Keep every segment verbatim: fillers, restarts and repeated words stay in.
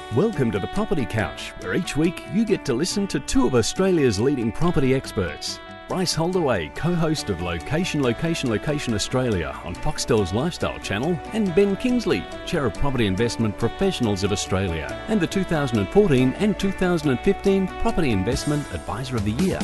Welcome to the Property Couch, where each week you get to listen to two of Australia's leading property experts. Bryce Holdaway, co-host of Location, Location, Location Australia on Foxtel's Lifestyle Channel, and Ben Kingsley, Chair of Property Investment Professionals of Australia, and the two thousand fourteen and two thousand fifteen Property Investment Advisor of the Year.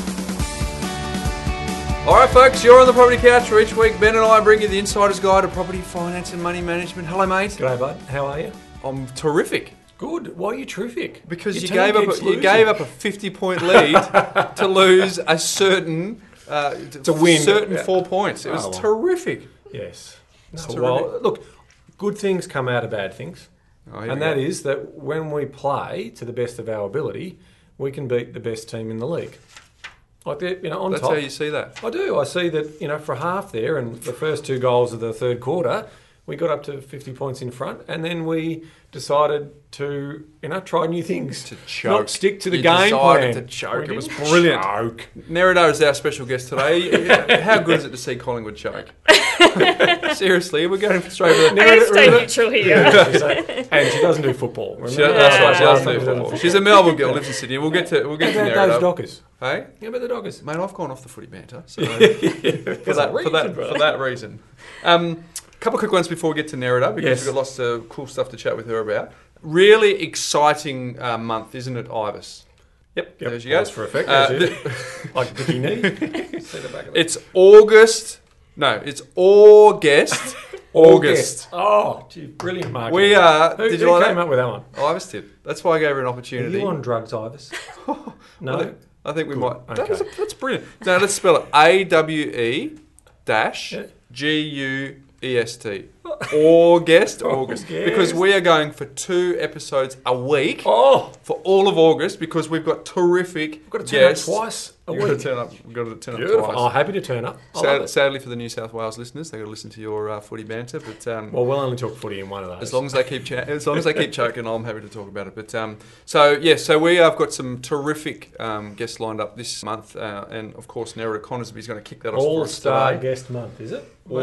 All right, folks, you're on the Property Couch, where each week Ben and I bring you the insider's guide to property finance and money management. Hello, mate. G'day, bud. How are you? I'm terrific. Good. Why are you terrific? Because you Your gave team up keeps a, you losing. gave up a fifty point lead to lose a certain uh, To win. certain Yeah. four points. It was Oh, well. terrific. Yes. No, It's well, terrific. look, good things come out of bad things. Oh, here and we that go. is that when we play to the best of our ability, we can beat the best team in the league. Like, they're, you know, on That's top. how you see that. I do. I see that, you know, for half there and the first two goals of the third quarter, we got up to fifty points in front, and then we decided to, you know, try new things. To choke. Not stick to the You game decided plan. to choke. We It was didn't brilliant. Choke. Nerida is our special guest today. How good is it to see Collingwood choke? Seriously, we're going straight to I'm the... going to stay neutral here. Yeah, she's a- and she doesn't do football. Remember? She, that's right, she Last doesn't time do she doesn't football. She's a Melbourne girl, lives in Sydney. We'll get to we'll get How to about those Nerida. Dockers? Hey? How about the Dockers? Mate, I've gone off the footy banter, so for that for that for that reason. Um, a couple of quick ones before we get to Nerida, because Yes. we've got lots of cool stuff to chat with her about. Really exciting uh, month, isn't it, Ibis? Yep, yep. There she goes. Pause for effect. Uh, There's it. Like Vicky Knee. See the back of it. It's August. No, it's August. August. Oh, gee, brilliant marketing. We are. Who, did who you like came that? up with that one? Ibis did. That's why I gave her an Are opportunity. you on drugs, Ivis? No. I think, I think we Good. might. That was a, Okay. that's brilliant. Now let's spell it A W E dash Yeah. G U E S T. August, August. August. Because we are going for two episodes a week Oh, for all of August, because we've got terrific we've got to turn guests. up twice a You've got to week. turn up. We've got to turn up Beautiful. twice. Oh, happy to turn up. I Sad, love it. sadly for the New South Wales listeners, they've got to listen to your uh, footy banter. But um, Well, we'll only talk footy in one of those. as long as they keep ch- as long as they keep choking, I'm happy to talk about it. But um, so yeah, so we have got some terrific um, guests lined up this month, uh, and of course, Nerida Conisby is going to kick that off for us All-star today. guest month, is it? Wow.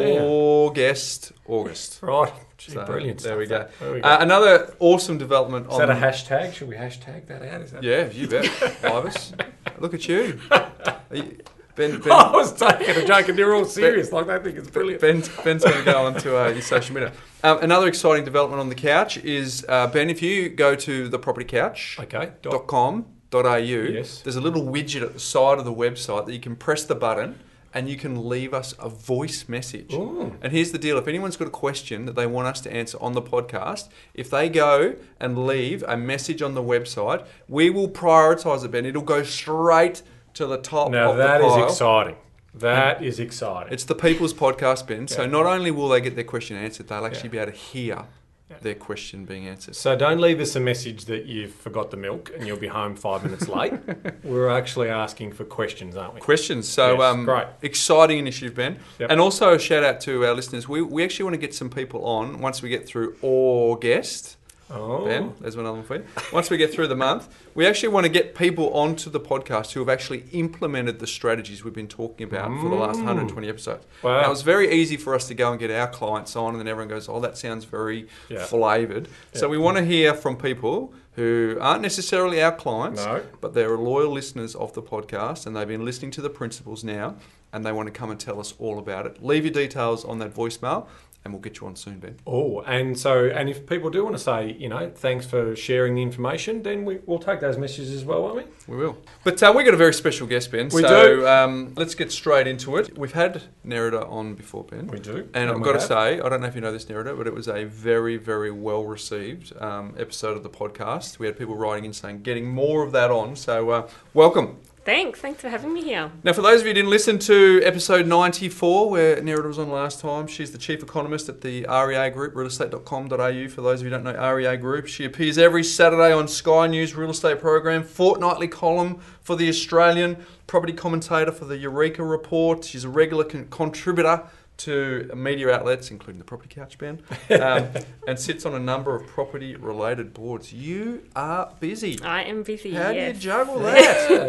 August, August. Right. Gee, So, brilliant There stuff, we go. that. There we go. Uh, another awesome development is on that a hashtag? Should we hashtag that out? Is that? Yeah, you bet, Ibis. Look at you. Are you Ben, Ben, I was taking a joke and they're all serious. Like, they think it's brilliant. Ben, Ben's going to go on to uh, your social media. Um, another exciting development on the couch is, uh, Ben, if you go to the property couch Okay. dot com dot a u, Yes. there's a little widget at the side of the website that you can press the button and you can leave us a voice message. Ooh. And here's the deal. If anyone's got a question that they want us to answer on the podcast, if they go and leave a message on the website, we will prioritise it, Ben. It'll go straight to the top Now, of that the is pile. exciting. That is exciting. It's the People's Podcast, Ben. So Yeah. not only will they get their question answered, they'll actually Yeah. be able to hear Yeah. their question being answered. So don't leave us a message that you've forgot the milk and you'll be home five minutes late. We're actually asking for questions, aren't we? Questions. So Yes, um, great. exciting initiative, Ben. Yep. And also a shout out to our listeners. We, we actually want to get some people on once we get through August. Oh. Ben, there's another one for you. Once we get through the month, we actually want to get people onto the podcast who have actually implemented the strategies we've been talking about for the last one hundred twenty episodes. Wow. Now, it's very easy for us to go and get our clients on, and then everyone goes, oh, that sounds very Yeah. flavoured. So Yeah. we want to hear from people who aren't necessarily our clients, No. but they're loyal listeners of the podcast, and they've been listening to the principles now, and they want to come and tell us all about it. Leave your details on that voicemail, and we'll get you on soon, Ben. Oh, and so, and if people do want to say, you know, thanks for sharing the information, then we, we'll take those messages as well, won't we? We will. But uh, we've got a very special guest, Ben. We so, do. Um, let's get straight into it. We've had Nerida on before, Ben. We do. And I've we got to have. say, I don't know if you know this, Nerida, but it was a very, very well received um, episode of the podcast. We had people writing in saying, getting more of that on. So, uh, welcome. Thanks. Thanks for having me here. Now, for those of you who didn't listen to episode ninety-four, where Nerida was on last time, she's the chief economist at the R E A Group, real estate dot com dot a u. For those of you who don't know R E A Group, she appears every Saturday on Sky News Real Estate Program, fortnightly column for the Australian, property commentator for the Eureka Report. She's a regular con- contributor to media outlets, including the Property Couch Band, um, and sits on a number of property-related boards. You are busy. I am busy. How yes. do you juggle that? Yeah.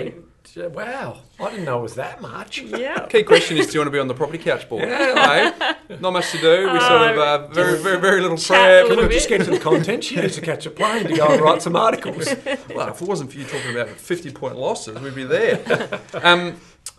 Wow, I didn't know it was that much. Yeah. Key question is, do you want to be on the property couch board? Yeah. Hey, not much to do. We sort of uh, very, very, very little chat prep. a Can little we just bit. get to the content? She needs to catch a plane to go and write some articles. Well, if it wasn't for you talking about fifty-point losses, we'd be there. Um,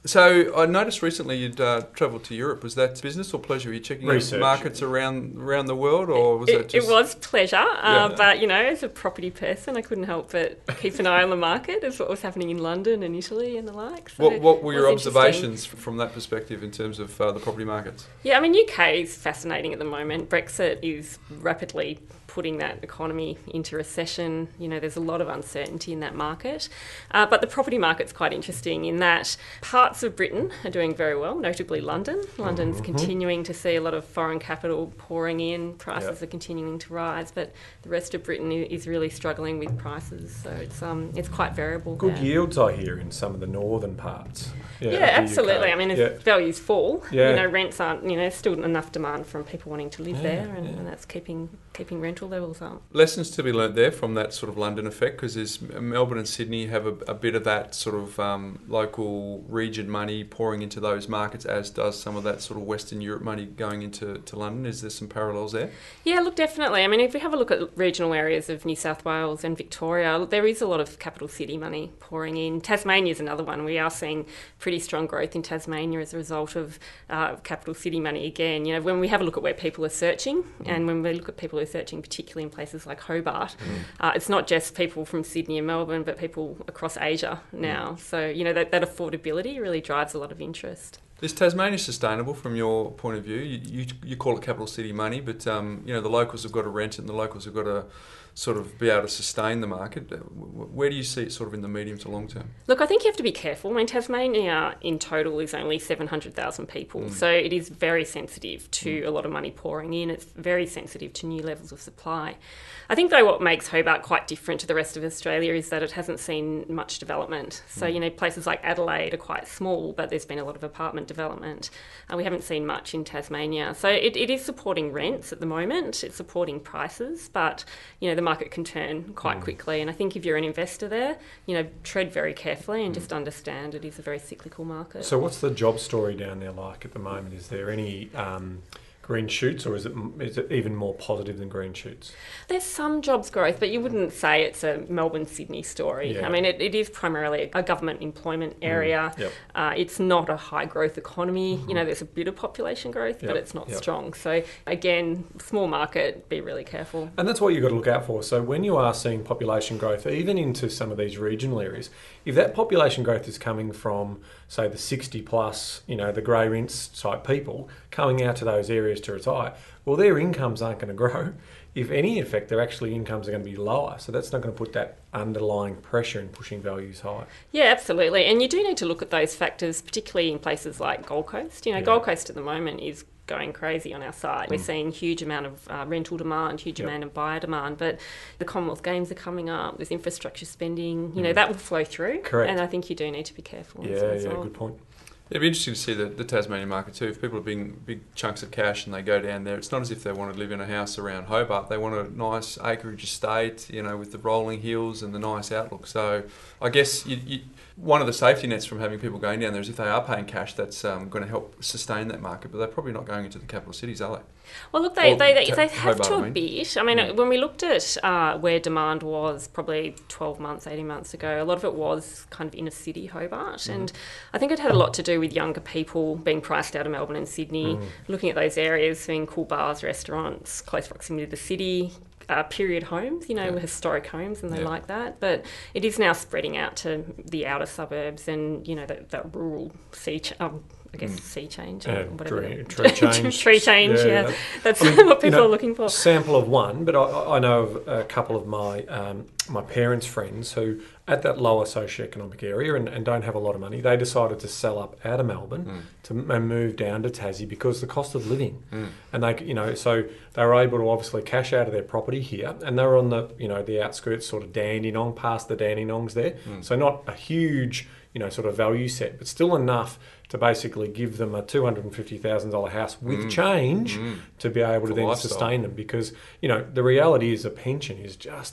so I noticed recently you'd uh, travelled to Europe. Was that business or pleasure? Were you checking Research. out markets around around the world, or was It, that just... it was pleasure, uh, Yeah. but you know, as a property person, I couldn't help but keep an eye on the market as what was happening in London and Italy and the like. So What, what were it your was interesting. observations from that perspective in terms of uh, the property markets? Yeah, I mean, U K is fascinating at the moment. Brexit is rapidly putting that economy into recession. You know, there's a lot of uncertainty in that market. Uh, but the property market's quite interesting in that parts of Britain are doing very well, notably London. London's Mm-hmm. continuing to see a lot of foreign capital pouring in. Prices Yep. are continuing to rise, but the rest of Britain i- is really struggling with prices. So it's um it's quite variable. Good there. yields, I hear, in some of the northern parts. Yeah, of the U K. absolutely. I mean, as Yeah. values fall, Yeah. you know, rents aren't, you know, still enough demand from people wanting to live Yeah, there, and, yeah. and that's keeping keeping rental levels up. Lessons to be learnt there from that sort of London effect, because there's Melbourne and Sydney have a, a bit of that sort of um, local region money pouring into those markets, as does some of that sort of Western Europe money going into to London. Is there some parallels there? Yeah, look, definitely. I mean, if we have a look at regional areas of New South Wales and Victoria, there is a lot of capital city money pouring in. Tasmania is another one. We are seeing pretty strong growth in Tasmania as a result of uh, capital city money again. You know, when we have a look at where people are searching, mm. and when we look at people who are searching, particularly in places like Hobart, mm. uh, it's not just people from Sydney and Melbourne, but people across Asia now. Mm. So, you know, that, that affordability really drives a lot of interest. Is Tasmania sustainable from your point of view? You, you, you call it capital city money, but um, you know, the locals have got to rent it and the locals have got to sort of be able to sustain the market. Where do you see it sort of in the medium to long term? Look, I think you have to be careful. I mean, Tasmania in total is only seven hundred thousand people, mm. so it is very sensitive to mm. a lot of money pouring in. It's very sensitive to new levels of supply. I think, though, what makes Hobart quite different to the rest of Australia is that it hasn't seen much development. So, you know, places like Adelaide are quite small, but there's been a lot of apartment development. Uh, we haven't seen much in Tasmania. So it, it is supporting rents at the moment. It's supporting prices, but, you know, the market can turn quite mm. quickly. And I think if you're an investor there, you know, tread very carefully and mm. just understand it is a very cyclical market. So what's the job story down there like at the moment? Is there any... Um, green shoots, or is it is it even more positive than green shoots? There's some jobs growth, but you wouldn't say it's a Melbourne-Sydney story. Yeah. I mean, it, it is primarily a government employment area. Mm. Yep. Uh, it's not a high-growth economy. Mm-hmm. You know, there's a bit of population growth, yep. but it's not yep. strong. So, again, small market, be really careful. And that's what you've got to look out for. So when you are seeing population growth, even into some of these regional areas, if that population growth is coming from, say, the sixty plus, you know, the grey rinse type people coming out to those areas to retire, well, their incomes aren't going to grow. If any, in fact, their actually incomes are going to be lower. So that's not going to put that underlying pressure in pushing values high. Yeah, absolutely. And you do need to look at those factors, particularly in places like Gold Coast. You know, Yeah. Gold Coast at the moment is going crazy on our side. Mm. We're seeing huge amount of uh, rental demand, huge Yep. amount of buyer demand, but the Commonwealth Games are coming up, there's infrastructure spending, you Mm. know, that will flow through. Correct. And I think you do need to be careful. Yeah, as a yeah, result. good point. It'd be interesting to see the, the Tasmanian market too. If people are big, big chunks of cash and they go down there, it's not as if they want to live in a house around Hobart. They want a nice acreage estate, you know, with the rolling hills and the nice outlook. So I guess you, you, one of the safety nets from having people going down there is if they are paying cash, that's um, going to help sustain that market. But they're probably not going into the capital cities, are they? Well, look, they, Or they, they, Ta- they have Hobart, to I a mean. bit. I mean, Mm. when we looked at uh, where demand was probably twelve months, eighteen months ago, a lot of it was kind of inner city Hobart. Mm. And I think it had a lot to do with younger people being priced out of Melbourne and Sydney, Mm. looking at those areas, seeing cool bars, restaurants, close proximity to the city. Uh, period homes, you know, Yeah. historic homes, and they Yeah. like that. But it is now spreading out to the outer suburbs and, you know, that, that rural sea, ch- um, I guess, Mm. sea change Uh, or whatever. tree- the- tree change. tree change, Yeah, yeah. that- That's I mean, what people you know, are looking for. Sample of one, but I, I know of a couple of my um, my parents' friends who, at that lower socioeconomic area and, and don't have a lot of money, they decided to sell up out of Melbourne Mm. to and move down to Tassie because the cost of living, Mm. and they, you know, so they were able to obviously cash out of their property here, and they were on the, you know, the outskirts, sort of Dandenong, past the Dandenongs there, Mm. so not a huge, you know, sort of value set, but still enough to basically give them a two hundred fifty thousand dollars house with Mm. change Mm. to be able For to then lifestyle. sustain them, because, you know, the reality is a pension is just,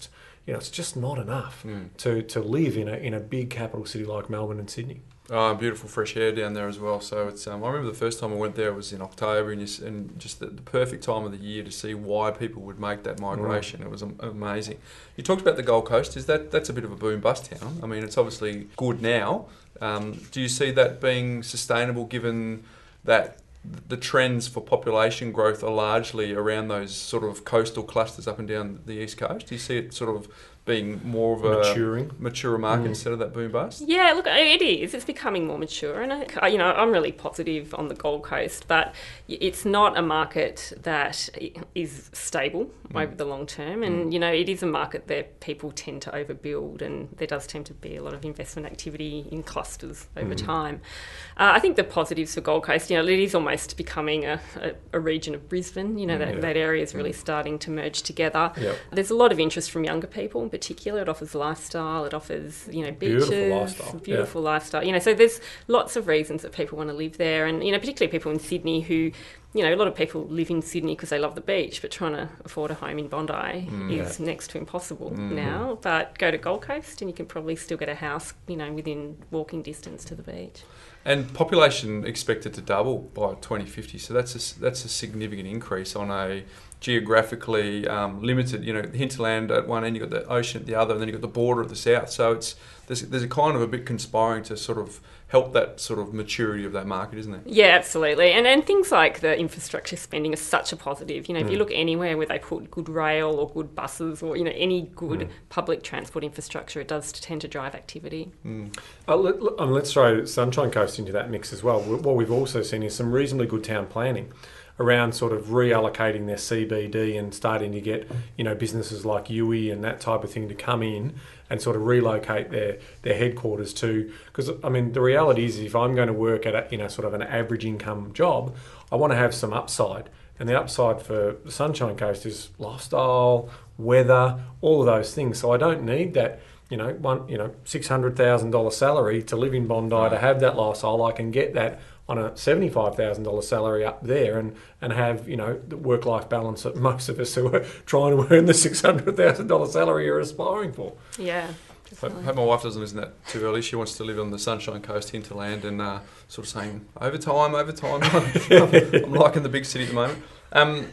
you know, it's just not enough Mm. to, to live in a in a big capital city like Melbourne and Sydney. Oh, beautiful fresh air down there as well. So it's. Um, I remember the first time I went there was in October, and, you, s- and just the, the perfect time of the year to see why people would make that migration. Mm. It was am- amazing. You talked about the Gold Coast. Is that that's a bit of a boom bust town? I mean, it's obviously good now. Um, do you see that being sustainable, given that the trends for population growth are largely around those sort of coastal clusters up and down the east coast? Do you see it sort of being more of a Maturing. mature market Mm. instead of that boom bust? Yeah, look, it is. It's becoming more mature, and I, you know, I'm really positive on the Gold Coast, but it's not a market that is stable Mm. over the long term, and Mm. you know, it is a market that people tend to overbuild, and there does tend to be a lot of investment activity in clusters over Mm. time. Uh, I think the positives for Gold Coast, you know, it is almost becoming a, a, a region of Brisbane. You know, that, Yeah. that area is really Mm. starting to merge together. Yep. There's a lot of interest from younger people in particular. It offers lifestyle, it offers, you know, beaches, Beautiful lifestyle, beautiful lifestyle. You know, so there's lots of reasons that people want to live there, and you know, particularly people in Sydney who, you know, a lot of people live in Sydney because they love the beach, but trying to afford a home in Bondi Mm. is next to impossible Mm. now. But go to Gold Coast and you can probably still get a house, you know, within walking distance to the beach. And population expected to double by twenty fifty, so that's a, that's a significant increase on a geographically um, limited, you know, hinterland at one end, you've got the ocean at the other, and then you've got the border at the south. So it's there's, there's a kind of a bit conspiring to sort of help that sort of maturity of that market, isn't there? Yeah, absolutely. And and things like the infrastructure spending are such a positive. You know, if you Mm. look anywhere where they put good rail or good buses or, you know, any good Mm. public transport infrastructure, it does tend to drive activity. Mm. Uh, let, let- um, let's throw Sunshine Coast into that mix as well. Wh- What we've also seen is some reasonably good town planning around sort of reallocating their C B D and starting to get, you know, businesses like Yui and that type of thing to come in and sort of relocate their, their headquarters to, because I mean, the reality is if I'm going to work at a, you know, sort of an average income job, I want to have some upside. And the upside for the Sunshine Coast is lifestyle, weather, all of those things. So I don't need that, you know, one, you know, six hundred thousand dollars salary to live in Bondi Right. to have that lifestyle. I can get that on a seventy-five thousand dollars salary up there and, and have, you know, the work-life balance that most of us who are trying to earn the six hundred thousand dollars salary are aspiring for. Yeah. I hope my wife doesn't listen to that too early. She wants to live on the Sunshine Coast hinterland and uh, sort of saying, overtime, overtime. I'm, I'm liking the big city at the moment. Um,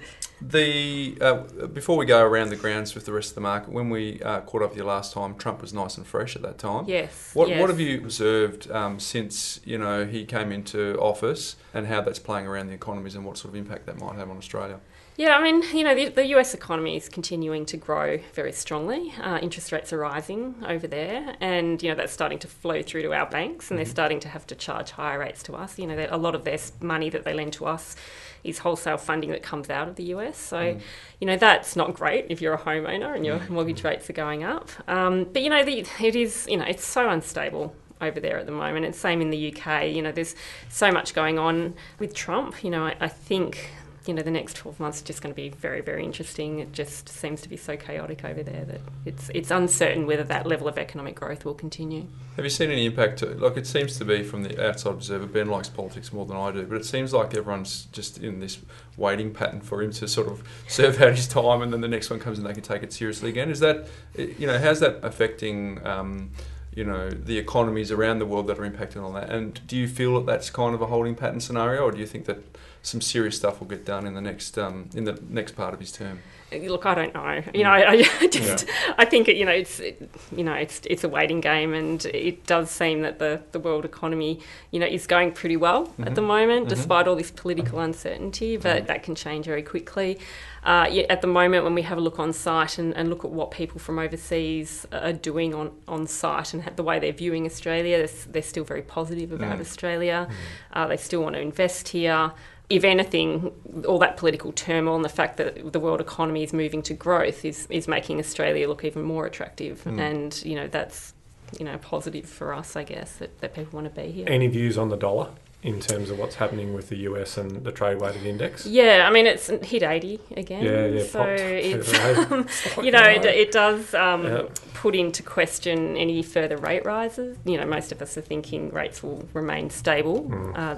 the uh, before we go around the grounds with the rest of the market, when we uh, caught up with you last time, Trump was nice and fresh at that time. Yes. What yes. what have you observed um, since, you know, he came into office, and how that's playing around the economies and what sort of impact that might have on Australia? Yeah, I mean, you know, the, the U S economy is continuing to grow very strongly. Uh, interest rates are rising over there, and, you know, that's starting to flow through to our banks, and they're starting to have to charge higher rates to us. You know, a lot of their s- money that they lend to us is wholesale funding that comes out of the U S. So, Mm. you know, that's not great if you're a homeowner and your mortgage rates are going up. Um, but, you know, the, it is, you know, it's so unstable over there at the moment. It's same in the U K. You know, there's so much going on with Trump. You know, I, I think... you know, the next twelve months are just going to be very, very interesting. It just seems to be so chaotic over there that it's it's uncertain whether that level of economic growth will continue. Have you seen any impact? To, like, it seems to be from the outside observer. Ben likes politics more than I do, but it seems like everyone's just in this waiting pattern for him to sort of serve out his time, and then the next one comes and they can take it seriously again. Is that, you know, how's that affecting, um, you know, the economies around the world that are impacted on that? And do you feel that that's kind of a holding pattern scenario, or do you think that some serious stuff will get done in the next um, in the next part of his term? Look, I don't know. You know, I, I just, yeah. I think it, you know, it's, it, you know, it's it's a waiting game, and it does seem that the, the world economy, you know, is going pretty well mm-hmm. at the moment, mm-hmm. despite all this political uncertainty. But mm-hmm. that can change very quickly. Uh, yeah, at the moment, when we have a look on site and, and look at what people from overseas are doing on, on site and the way they're viewing Australia, they're, they're still very positive about mm-hmm. Australia. Mm-hmm. Uh, they still want to invest here. If anything, all that political turmoil and the fact that the world economy is moving to growth is, is making Australia look even more attractive. Mm. And, you know, that's, you know, positive for us, I guess, that, that people want to be here. Any views on the dollar in terms of what's happening with the U S and the trade-weighted index? Yeah, I mean, it's hit eighty again. Yeah, yeah. So it's, um, like you know, it, it does um, yeah. put into question any further rate rises. You know, most of us are thinking rates will remain stable. Mm. Uh,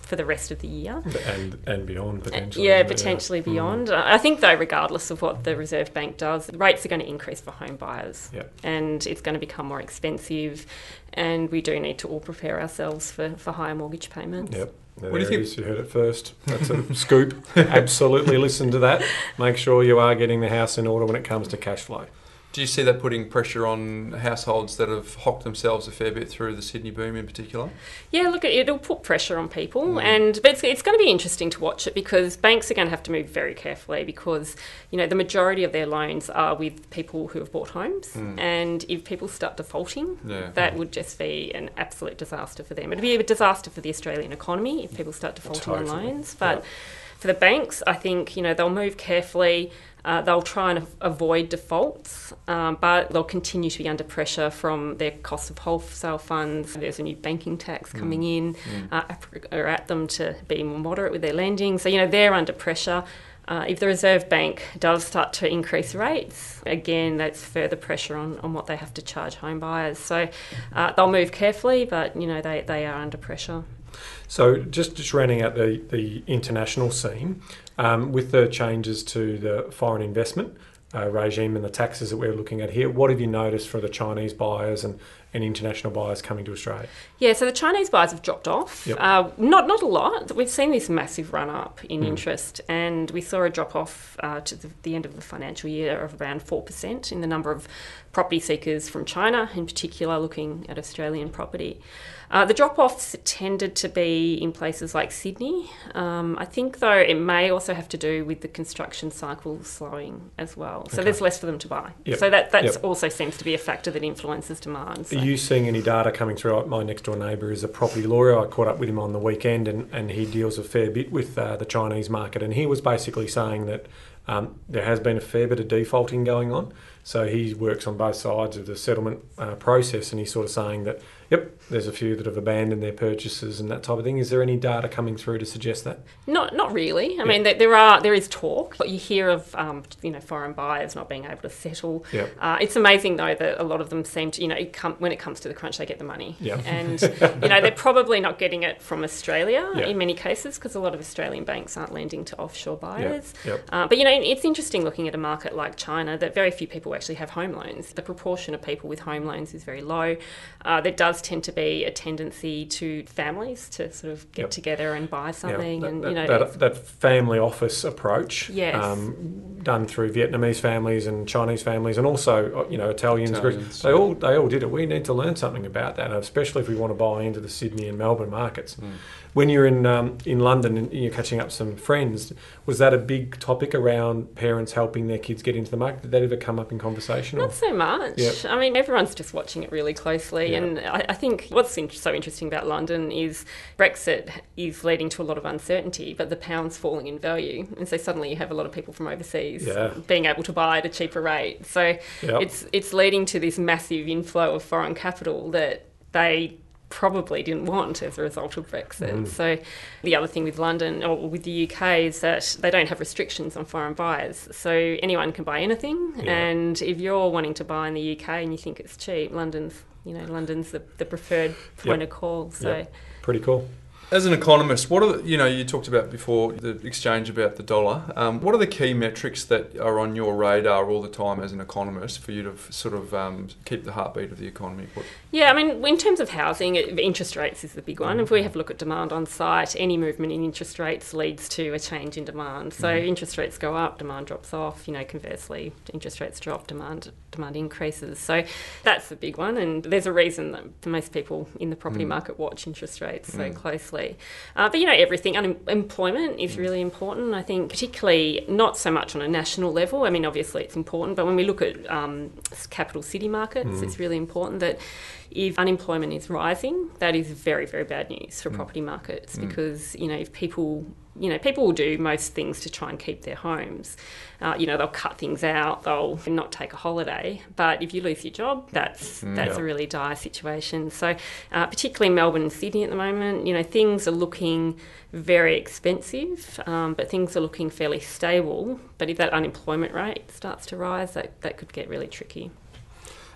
for the rest of the year. And and beyond, potentially. Yeah, isn't it? potentially Yeah. beyond. Mm. I think, though, regardless of what the Reserve Bank does, rates are going to increase for home buyers. Yep. And it's going to become more expensive, and we do need to all prepare ourselves for, for higher mortgage payments. Yep. There What do you it think- is. You heard it first. That's a scoop. Absolutely listen to that. Make sure you are getting the house in order when it comes to cash flow. Do you see that putting pressure on households that have hocked themselves a fair bit through the Sydney boom in particular? Yeah, look, it'll put pressure on people, Mm. and but it's, it's going to be interesting to watch it because banks are going to have to move very carefully because, you know, the majority of their loans are with people who have bought homes, Mm. and if people start defaulting, Yeah. that would just be an absolute disaster for them. It'd be a disaster for the Australian economy if people start defaulting on Totally. loans, but Yep. for the banks, I think, you know, they'll move carefully. Uh, they'll try and avoid defaults, um, but they'll continue to be under pressure from their cost of wholesale funds. There's a new banking tax coming in, uh, are at them to be more moderate with their lending. So, you know, they're under pressure. Uh, if the Reserve Bank does start to increase rates, again, that's further pressure on, on what they have to charge home buyers. So uh, they'll move carefully, but, you know, they, they are under pressure. So just, just rounding out the, the international scene, um, with the changes to the foreign investment uh, regime and the taxes that we're looking at here, what have you noticed for the Chinese buyers and, and international buyers coming to Australia? Yeah, so the Chinese buyers have dropped off. Yep. Uh, not not a lot. We've seen this massive run up in Mm. interest, and we saw a drop off uh, to the, the end of the financial year of around four percent in the number of property seekers from China, in particular, looking at Australian property. Uh, the drop-offs tended to be in places like Sydney. Um, I think, though, it may also have to do with the construction cycle slowing as well. So Okay. there's less for them to buy. Yep. So that that's Yep. also seems to be a factor that influences demand. So. Are you seeing any data coming through? My next door neighbour is a property lawyer. I caught up with him on the weekend, and, and he deals a fair bit with uh, the Chinese market. And he was basically saying that um, there has been a fair bit of defaulting going on. So he works on both sides of the settlement uh, process, and he's sort of saying that, yep, there's a few that have abandoned their purchases and that type of thing. Is there any data coming through to suggest that? Not, not really. I Yeah. mean, there, there are there is talk. But you hear of, um, you know, foreign buyers not being able to settle. Yeah. Uh, it's amazing though that a lot of them seem to, you know, it come, when it comes to the crunch, they get the money. Yeah. And you know, they're probably not getting it from Australia Yeah. in many cases because a lot of Australian banks aren't lending to offshore buyers. Yep. Uh, but you know, it's interesting looking at a market like China that very few people actually have home loans. The proportion of people with home loans is very low. Uh, there does tend to be a tendency to families to sort of get Yep. together and buy something, Yeah, and that, you know, that, that family office approach, Yes. um, done through Vietnamese families and Chinese families, and also you know Italians. Italians, they yeah. all they all did it. We need to learn something about that, especially if we want to buy into the Sydney and Melbourne markets. Mm. When you're in um, in London and you're catching up some friends, was that a big topic around parents helping their kids get into the market? Did that ever come up in conversation? or- Not so much. Yep. I mean, everyone's just watching it really closely. Yeah. And I, I think what's in, so interesting about London is Brexit is leading to a lot of uncertainty, but the pound's falling in value. And so suddenly you have a lot of people from overseas Yeah. being able to buy at a cheaper rate. So Yep. it's it's leading to this massive inflow of foreign capital that they probably didn't want as a result of Brexit. Mm. So the other thing with London or with the U K is that they don't have restrictions on foreign buyers. So anyone can buy anything. Yeah. And if you're wanting to buy in the U K and you think it's cheap, London's, you know, London's the, the preferred point Yep. of call. So Yep. Pretty cool. As an economist, what are the, you know, you talked about before the exchange about the dollar. Um, what are the key metrics that are on your radar all the time as an economist for you to f- sort of um, keep the heartbeat of the economy? What, yeah, I mean, in terms of housing, it, interest rates is the big one. If we have a look at demand on site, any movement in interest rates leads to a change in demand. So Mhm. interest rates go up, demand drops off. You know, conversely, interest rates drop, demand demand increases. So that's the big one. And there's a reason that most people in the property Mm. market watch interest rates so Mm. closely. Uh, but you know, everything. Unemployment is really important. I think, particularly not so much on a national level. I mean, obviously it's important, but when we look at um, capital city markets, Mm. it's really important that if unemployment is rising, that is very, very bad news for Mm. property markets Mm. because, you know, if people, you know, people will do most things to try and keep their homes. Uh, you know, they'll cut things out, they'll not take a holiday. But if you lose your job, that's Mm. that's Yeah. a really dire situation. So uh, particularly in Melbourne and Sydney at the moment, you know, things are looking very expensive, um, but things are looking fairly stable. But if that unemployment rate starts to rise, that, that could get really tricky.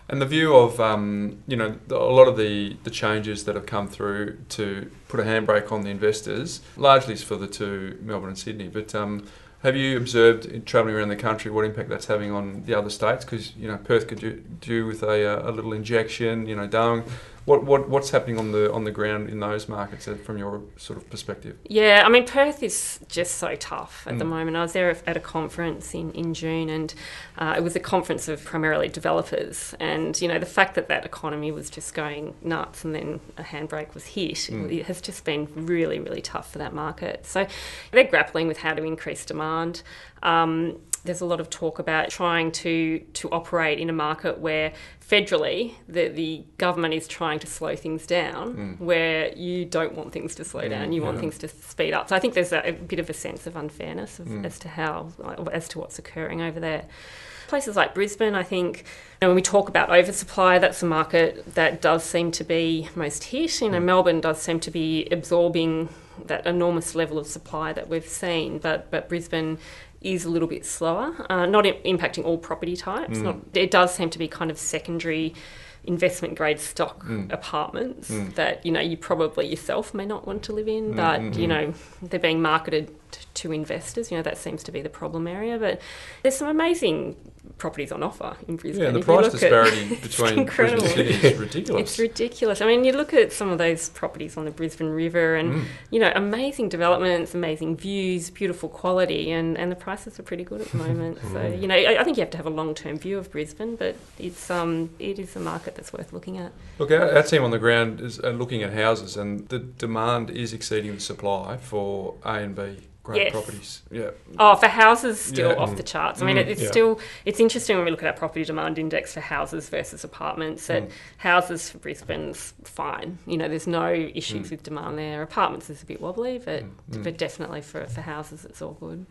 And the view of, um, you know, the, a lot of the, the changes that have come through to put a handbrake on the investors, largely is for the two, Melbourne and Sydney. But um, have you observed, in travelling around the country, what impact that's having on the other states? Because, you know, Perth could do, do with a, a little injection, you know, Darwin. What what what's happening on the on the ground in those markets from your sort of perspective? Yeah, I mean, Perth is just so tough at Mm. the moment. I was there at a conference in, in June, and uh, it was a conference of primarily developers. And, you know, the fact that that economy was just going nuts and then a handbrake was hit, Mm. it has just been really, really tough for that market. So they're grappling with how to increase demand. Um, there's a lot of talk about trying to, to operate in a market where federally the, the government is trying to slow things down, Mm. where you don't want things to slow Mm, down, you want yeah. things to speed up. So I think there's a, a bit of a sense of unfairness of, Mm. as to how, as to what's occurring over there. Places like Brisbane, I think, you know, when we talk about oversupply, that's a market that does seem to be most hit. You know, Mm. Melbourne does seem to be absorbing that enormous level of supply that we've seen, but but Brisbane is a little bit slower, uh, not i- impacting all property types. Mm. Not, it does seem to be kind of secondary investment grade stock Mm. apartments Mm. that, you know, you probably yourself may not want to live in, Mm, but, mm, you mm. know, they're being marketed t- to investors. You know, that seems to be the problem area. But there's some amazing properties on offer in Brisbane. Yeah, and the If you price look at- disparity it's between Brisbane incredible. and Sydney is ridiculous. It's ridiculous. I mean, you look at some of those properties on the Brisbane River and, Mm. you know, amazing developments, amazing views, beautiful quality, and, and the prices are pretty good at the moment. So, you know, I, I think you have to have a long-term view of Brisbane, but it's um it is a market that's worth looking at. Look, our, our team on the ground is uh, looking at houses, and the demand is exceeding the supply for A and B grade Yes. properties. Yeah. Oh, for houses, still Yeah. off the charts. I mean, Mm, it, it's yeah. still, it's interesting when we look at our property demand index for houses versus apartments, that Mm. houses for Brisbane's fine. You know, there's no issues Mm. with demand there. Apartments is a bit wobbly, but, Mm, mm. but definitely for, for houses, it's all good.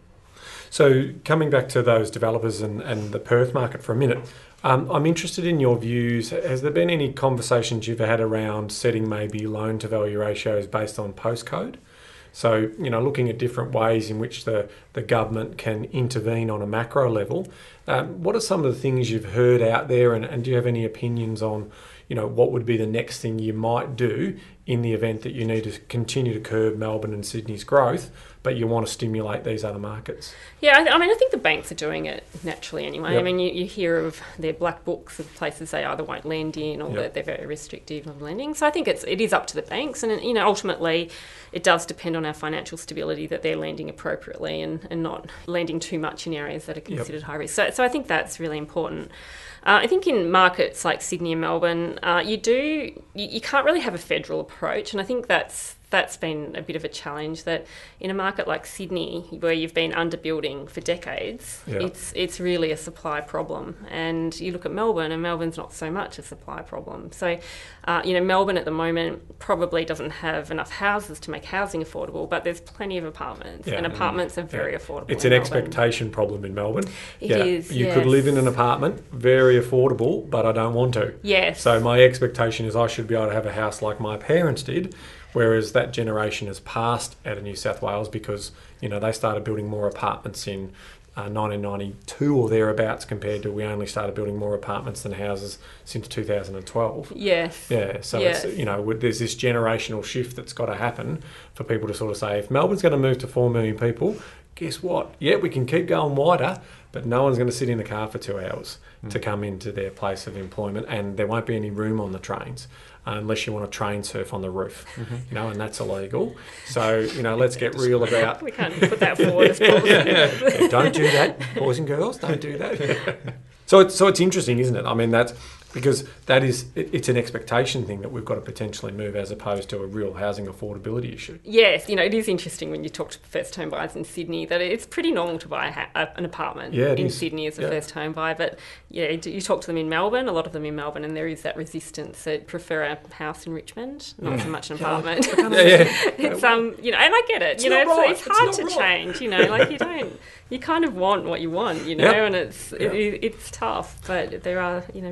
So coming back to those developers and, and the Perth market for a minute, um, I'm interested in your views. Has there been any conversations you've had around setting maybe loan to value ratios based on postcode? So, you know, looking at different ways in which the, the government can intervene on a macro level. Um, what are some of the things you've heard out there, and, and do you have any opinions on, you know, what would be the next thing you might do in the event that you need to continue to curb Melbourne and Sydney's growth, but you want to stimulate these other markets? Yeah, I, I mean, I think the banks are doing it naturally anyway. I Yep. mean, you, you hear of their black books of places they either won't lend in or Yep. that they're very restrictive of lending. So I think it's it is up to the banks, and you know, ultimately, it does depend on our financial stability that they're lending appropriately and, and not lending too much in areas that are considered high risk. So, so I think that's really important. Uh, I think in markets like Sydney and Melbourne, uh, you do you, you can't really have a federal approach, and I think that's that's been a bit of a challenge. That in a market like Sydney, where you've been underbuilding for decades, Yeah. it's it's really a supply problem. And you look at Melbourne, and Melbourne's not so much a supply problem. So, uh, you know, Melbourne at the moment probably doesn't have enough houses to make housing affordable, but there's plenty of apartments, Yeah. and apartments are very Yeah. affordable. It's in an Melbourne. expectation problem in Melbourne. It yeah, is, You yes. could live in an apartment, very affordable, but I don't want to. Yes. So my expectation is I should be able to have a house like my parents did, whereas that generation has passed out of New South Wales because, you know, they started building more apartments in uh, nineteen ninety-two or thereabouts compared to we only started building more apartments than houses since two thousand twelve. Yes. Yeah, so Yes. it's, you know, with- there's this generational shift that's got to happen for people to sort of say, if Melbourne's going to move to four million people, guess what? Yeah, we can keep going wider, but no one's going to sit in the car for two hours to come into their place of employment, and there won't be any room on the trains uh, unless you want to train surf on the roof, you know, and that's illegal. So, you know, let's get real about... We can't put that forward as policy. Yeah, don't do that, boys and girls, don't do that. So it's, so it's interesting, isn't it? I mean, that's because that is, it, it's an expectation thing that we've got to potentially move as opposed to a real housing affordability issue. Yes, you know, it is interesting when you talk to first home buyers in Sydney that it's pretty normal to buy a ha- a, an apartment Yeah, it in is. Sydney as a Yeah. first home buyer. But yeah, you you talk to them in Melbourne, a lot of them in Melbourne, and there is that resistance that prefer a house in Richmond, not so much an apartment. Yeah, yeah. It's um, you know, and I get it. It's you know, not right. it's, it's It's hard not to right. change. You know, like you don't, you kind of want what you want. You know, Yep. and it's Yep. it, it's tough, but there are, you know, people have to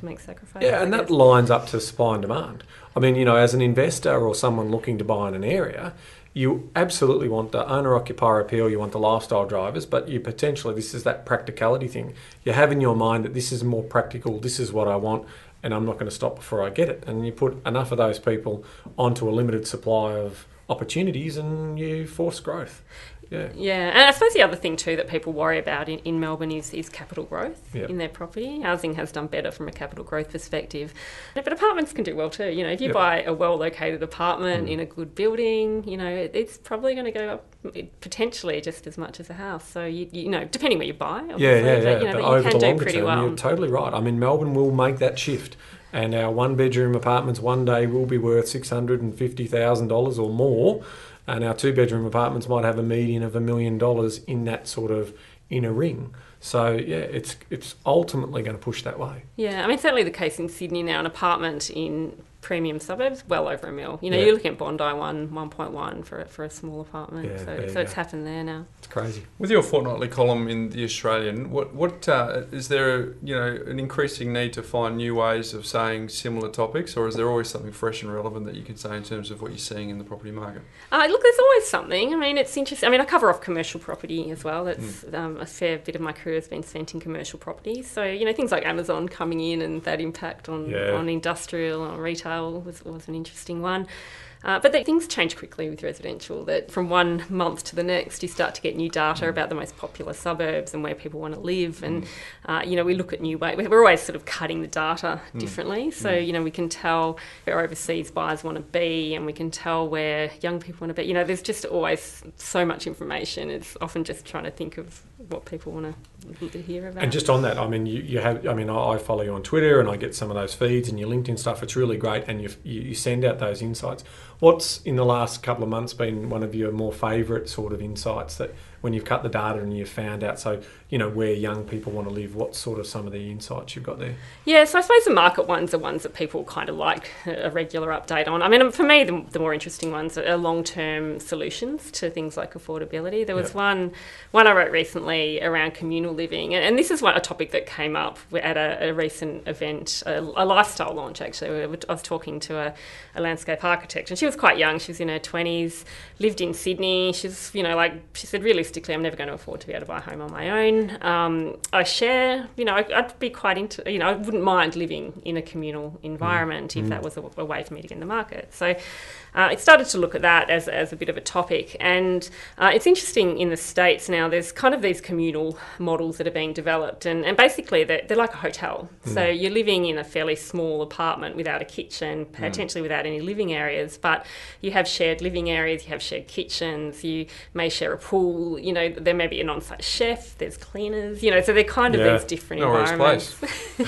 to make sacrifices. Yeah, and I that guess. lines up to supply and demand. I mean, you know, as an investor or someone looking to buy in an area, you absolutely want the owner-occupier appeal, you want the lifestyle drivers, but you potentially, this is that practicality thing. You have in your mind that this is more practical, this is what I want, and I'm not going to stop before I get it. And you put enough of those people onto a limited supply of opportunities and you force growth. Yeah. Yeah, and I suppose the other thing too that people worry about in, in Melbourne is, is capital growth Yep. in their property. Housing has done better from a capital growth perspective, but apartments can do well too. You know, if you Yep. buy a well-located apartment Mm. in a good building, you know, it, it's probably going to go up potentially just as much as a house. So you, you know, depending where you buy, obviously, Yeah, yeah, yeah. but, you know, but but you over can the do longer pretty term, well. you're totally right. I mean, Melbourne will make that shift, and our one-bedroom apartments one day will be worth six hundred and fifty thousand dollars or more, and our two-bedroom apartments might have a median of a million dollars in that sort of inner ring. So yeah, it's it's ultimately going to push that way. Yeah, I mean, certainly the case in Sydney now, an apartment in premium suburbs, well over a mil. You know, Yeah. you're looking at Bondi one, one point one for, a- for a small apartment. Yeah, there so you so it's go. happened there now. It's crazy. With your fortnightly column in the Australian, what what uh, is there? You know, an increasing need to find new ways of saying similar topics, or is there always something fresh and relevant that you can say in terms of what you're seeing in the property market? Uh, look, there's always something. I mean, it's interesting. I mean, I cover off commercial property as well. That's Hmm. um, a fair bit of my career has been spent in commercial property. So, you know, things like Amazon coming in and that impact on, Yeah. on industrial or retail was, was an interesting one. Uh, but the, things change quickly with residential, that from one month to the next you start to get new data about the most popular suburbs and where people want to live. And, uh, you know, we look at new ways. We're always sort of cutting the data differently. So, you know, we can tell where overseas buyers want to be and we can tell where young people want to be. You know, there's just always so much information. It's often just trying to think of what people want to hear about. And just on that, I mean, you, you have. I mean, I I follow you on Twitter, and I get some of those feeds and your LinkedIn stuff. It's really great, and you you you send out those insights. What's in the last couple of months been one of your more favourite sort of insights that when you've cut the data and you've found out, so you know where young people want to live? What sort of some of the insights you've got there? Yeah, so I suppose the market ones are ones that people kind of like a regular update on. I mean, for me, the, the more interesting ones are long-term solutions to things like affordability. There was Yep. one one I wrote recently around communal living, and, and this is one, a topic that came up at a, a recent event, a, a lifestyle launch actually. I was talking to a, a landscape architect, and she was quite young. She was in her twenties, lived in Sydney. She's, you know, like she said, realistically, I'm never going to afford to be able to buy a home on my own. Um, I share, you know, I, I'd be quite into, you know, I wouldn't mind living in a communal environment Mm. if that was a, a way for me to get in the market. So uh, I started to look at that as, as a bit of a topic. And uh, it's interesting in the States now, there's kind of these communal models that are being developed. And, and basically, they're, they're like a hotel. Mm. So you're living in a fairly small apartment without a kitchen, potentially without any living areas, but you have shared living areas, you have shared kitchens, you may share a pool, you know, there may be an on-site chef, there's cleaners, you know, so they're kind of Yeah. these different Norris environments.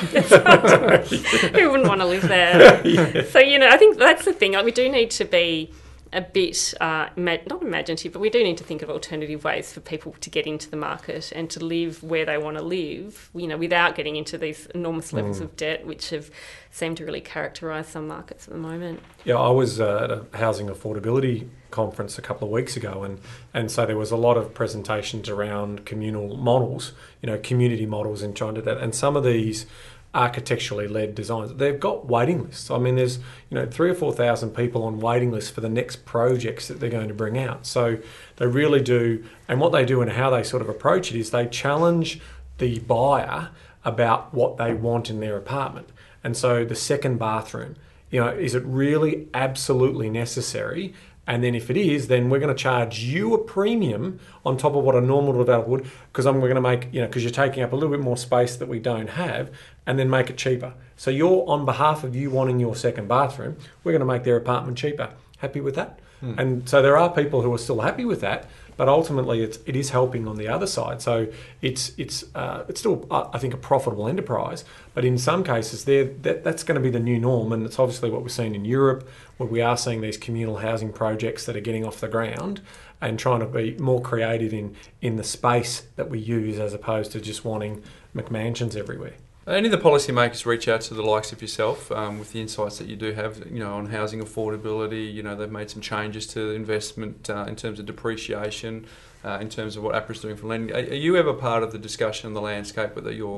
Who wouldn't want to live there? So, you know, I think that's the thing. Like, we do need to be a bit, uh, ima- not imaginative, but we do need to think of alternative ways for people to get into the market and to live where they want to live, you know, without getting into these enormous levels of debt, which have seemed to really characterise some markets at the moment. Yeah, I was uh, at a housing affordability conference a couple of weeks ago, and, and so there was a lot of presentations around communal models, you know, community models and trying to do that. And some of these architecturally led designs, they've got waiting lists. I mean, there's, you know, three or four thousand people on waiting lists for the next projects that they're going to bring out. So they really do, and what they do and how they sort of approach it is they challenge the buyer about what they want in their apartment. And so the second bathroom, you know, is it really absolutely necessary? And then if it is, then we're going to charge you a premium on top of what a normal developer would, because I'm we're going to make, you know, because you're taking up a little bit more space that we don't have, and then make it cheaper. So you're, on behalf of you wanting your second bathroom, we're going to make their apartment cheaper. Happy with that? Mm. And so there are people who are still happy with that, but ultimately it's, it is helping on the other side. So it's it's uh, it's still, uh, I think, a profitable enterprise, but in some cases there that, that's going to be the new norm, and it's obviously what we're seeing in Europe, where we are seeing these communal housing projects that are getting off the ground and trying to be more creative in, in the space that we use, as opposed to just wanting McMansions everywhere. Any of the policymakers reach out to the likes of yourself um, with the insights that you do have, you know, on housing affordability? You know, they've made some changes to investment uh, in terms of depreciation, uh, in terms of what APRA's doing for lending. Are, are you ever part of the discussion on the landscape, whether you're,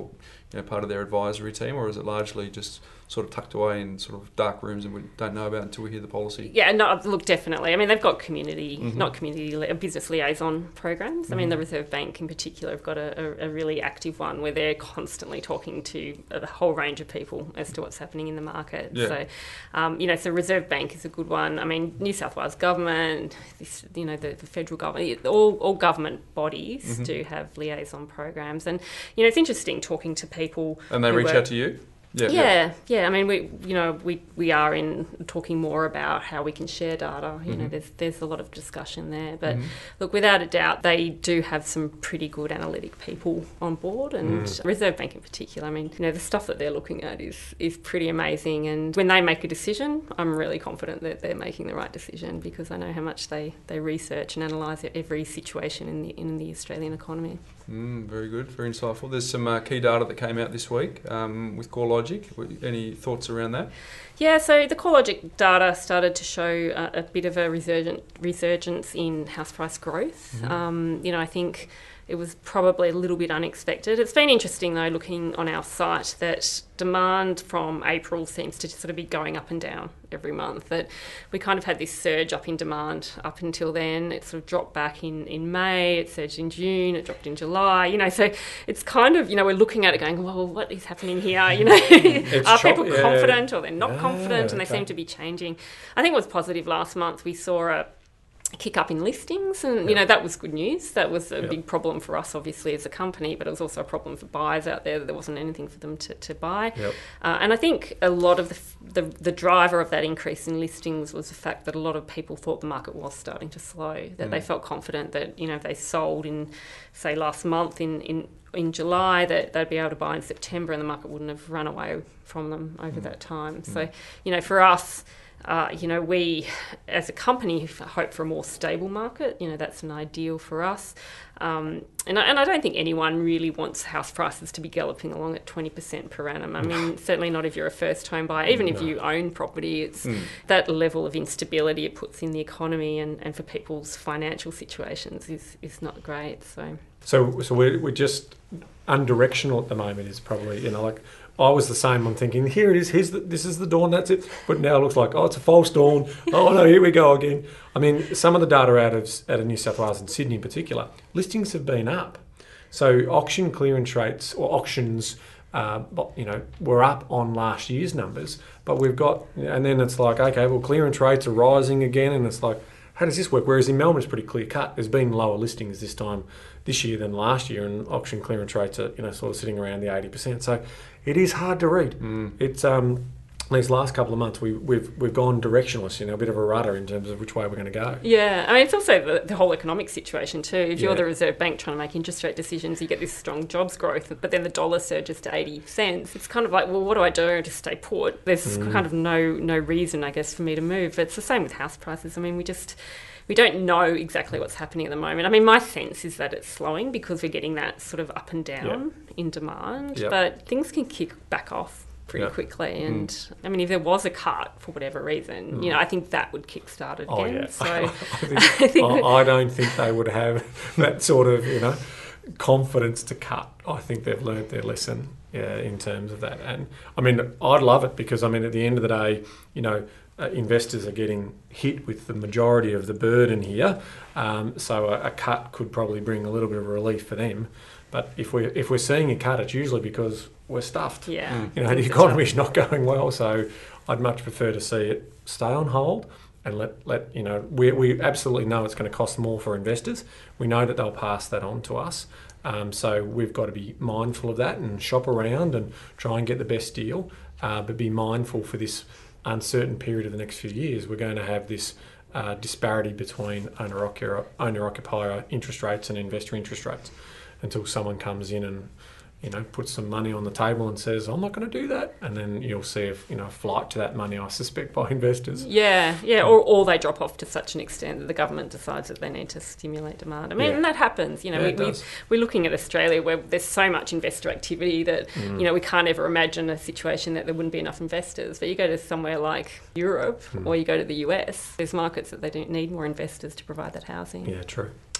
you know, part of their advisory team, or is it largely just sort of tucked away in sort of dark rooms and we don't know about until we hear the policy? Yeah, no, look, definitely. I mean, they've got community, Mm-hmm. not community, li- business liaison programs. Mm-hmm. I mean, the Reserve Bank in particular have got a, a, a really active one where they're constantly talking to a whole range of people as to what's happening in the market. Yeah. So, um, you know, so Reserve Bank is a good one. I mean, New South Wales government, this, you know, the, the federal government, all, all government bodies Mm-hmm. do have liaison programs. And, you know, it's interesting talking to people. And they who reach work- out to you? Yeah, Yeah, yeah. I mean, we, you know, we, we are in talking more about how we can share data. You know, there's there's a lot of discussion there. But look, without a doubt, they do have some pretty good analytic people on board, and Reserve Bank in particular. I mean, you know, the stuff that they're looking at is is pretty amazing. And when they make a decision, I'm really confident that they're making the right decision because I know how much they, they research and analyse every situation in the in the Australian economy. Mm, very good, very insightful. There's some uh, key data that came out this week um, with CoreLogic. Any thoughts around that? Yeah, so the CoreLogic data started to show a, a bit of a resurgent, resurgence in house price growth. Mm-hmm. Um, you know, I think it was probably a little bit unexpected. It's been interesting, though, looking on our site, that demand from April seems to sort of be going up and down every month. That we kind of had this surge up in demand up until then. It sort of dropped back in, in May, it surged in June, it dropped in July, you know, so it's kind of, you know, we're looking at it going, well, what is happening here? You know, are chop- people yeah. confident or they're not Ah, confident, and they okay. seem to be changing. I think it was positive last month. We saw a kick up in listings, and you know, that was good news. That was a Yep. big problem for us, obviously, as a company, but it was also a problem for buyers out there that there wasn't anything for them to, to buy. Yep. Uh, and I think a lot of the, the the driver of that increase in listings was the fact that a lot of people thought the market was starting to slow, that they felt confident that, you know, if they sold in, say, last month in, in in July, that they'd be able to buy in September and the market wouldn't have run away from them over that time. So, you know, for us, Uh, you know, we as a company hope for a more stable market. You know, that's an ideal for us. Um, and, I, and I don't think anyone really wants house prices to be galloping along at twenty percent per annum. I mean, certainly not if you're a first home buyer. Even if you own property, it's that level of instability it puts in the economy and, and for people's financial situations is, is not great. So, So, so we're, we're just undirectional at the moment. Is probably, you know, like I was the same. I'm thinking, here it is. Here's the, this is the dawn. That's it. But now it looks like, oh, it's a false dawn. Oh no, here we go again. I mean, some of the data out of out of New South Wales and Sydney in particular, listings have been up. So auction clearance rates or auctions, uh, you know, were up on last year's numbers. But we've got, and then it's like, okay, well, clearance rates are rising again, and it's like, how does this work? Whereas in Melbourne, it's pretty clear cut. There's been lower listings this time this year than last year, and auction clearance rates are, you know, sort of sitting around the eighty percent. So it is hard to read. Mm. It's um, these last couple of months we, we've we've gone directionless, you know, a bit of a rudder in terms of which way we're going to go. yeah, I mean, it's also the, the whole economic situation too. If you're Yeah. the Reserve Bank trying to make interest rate decisions, you get this strong jobs growth, but then the dollar surges to eighty cents. It's kind of like, well, what do I do to stay put? There's Mm. kind of no no reason, I guess, for me to move. But it's the same with house prices. I mean, we just we don't know exactly what's happening at the moment. I mean, my sense is that it's slowing because we're getting that sort of up and down in demand, Yep. but things can kick back off pretty Yep. quickly. And I mean, if there was a cut for whatever reason, you know, I think that would kickstart it Oh again. yeah. So I, think, I think I, that- I don't think they would have that sort of, you know, confidence to cut. I think they've learnt their lesson, yeah, in terms of that. And I mean, I'd love it because I mean, at the end of the day, you know, uh, investors are getting hit with the majority of the burden here. Um, so a, a cut could probably bring a little bit of relief for them. But if we're if we're seeing a cut, it's usually because we're stuffed. yeah, You know, the things are economy's not going well, so I'd much prefer to see it stay on hold and let, let you know, we, we absolutely know it's going to cost more for investors. We know that they'll pass that on to us. Um, so we've got to be mindful of that and shop around and try and get the best deal, uh, but be mindful for this uncertain period of the next few years. We're going to have this uh, disparity between owner-occupier, owner-occupier interest rates and investor interest rates until someone comes in and, you know, puts some money on the table and says, I'm not going to do that. And then you'll see, a, you know, a flight to that money, I suspect, by investors. Yeah, yeah, or, or they drop off to such an extent that the government decides that they need to stimulate demand. I mean, Yeah. and that happens. You know, Yeah, we, it we, does. we're looking at Australia where there's so much investor activity that, Mm. you know, we can't ever imagine a situation that there wouldn't be enough investors. But you go to somewhere like Europe Mm. or you go to the U S, there's markets that they don't need more investors to provide that housing. Yeah, true.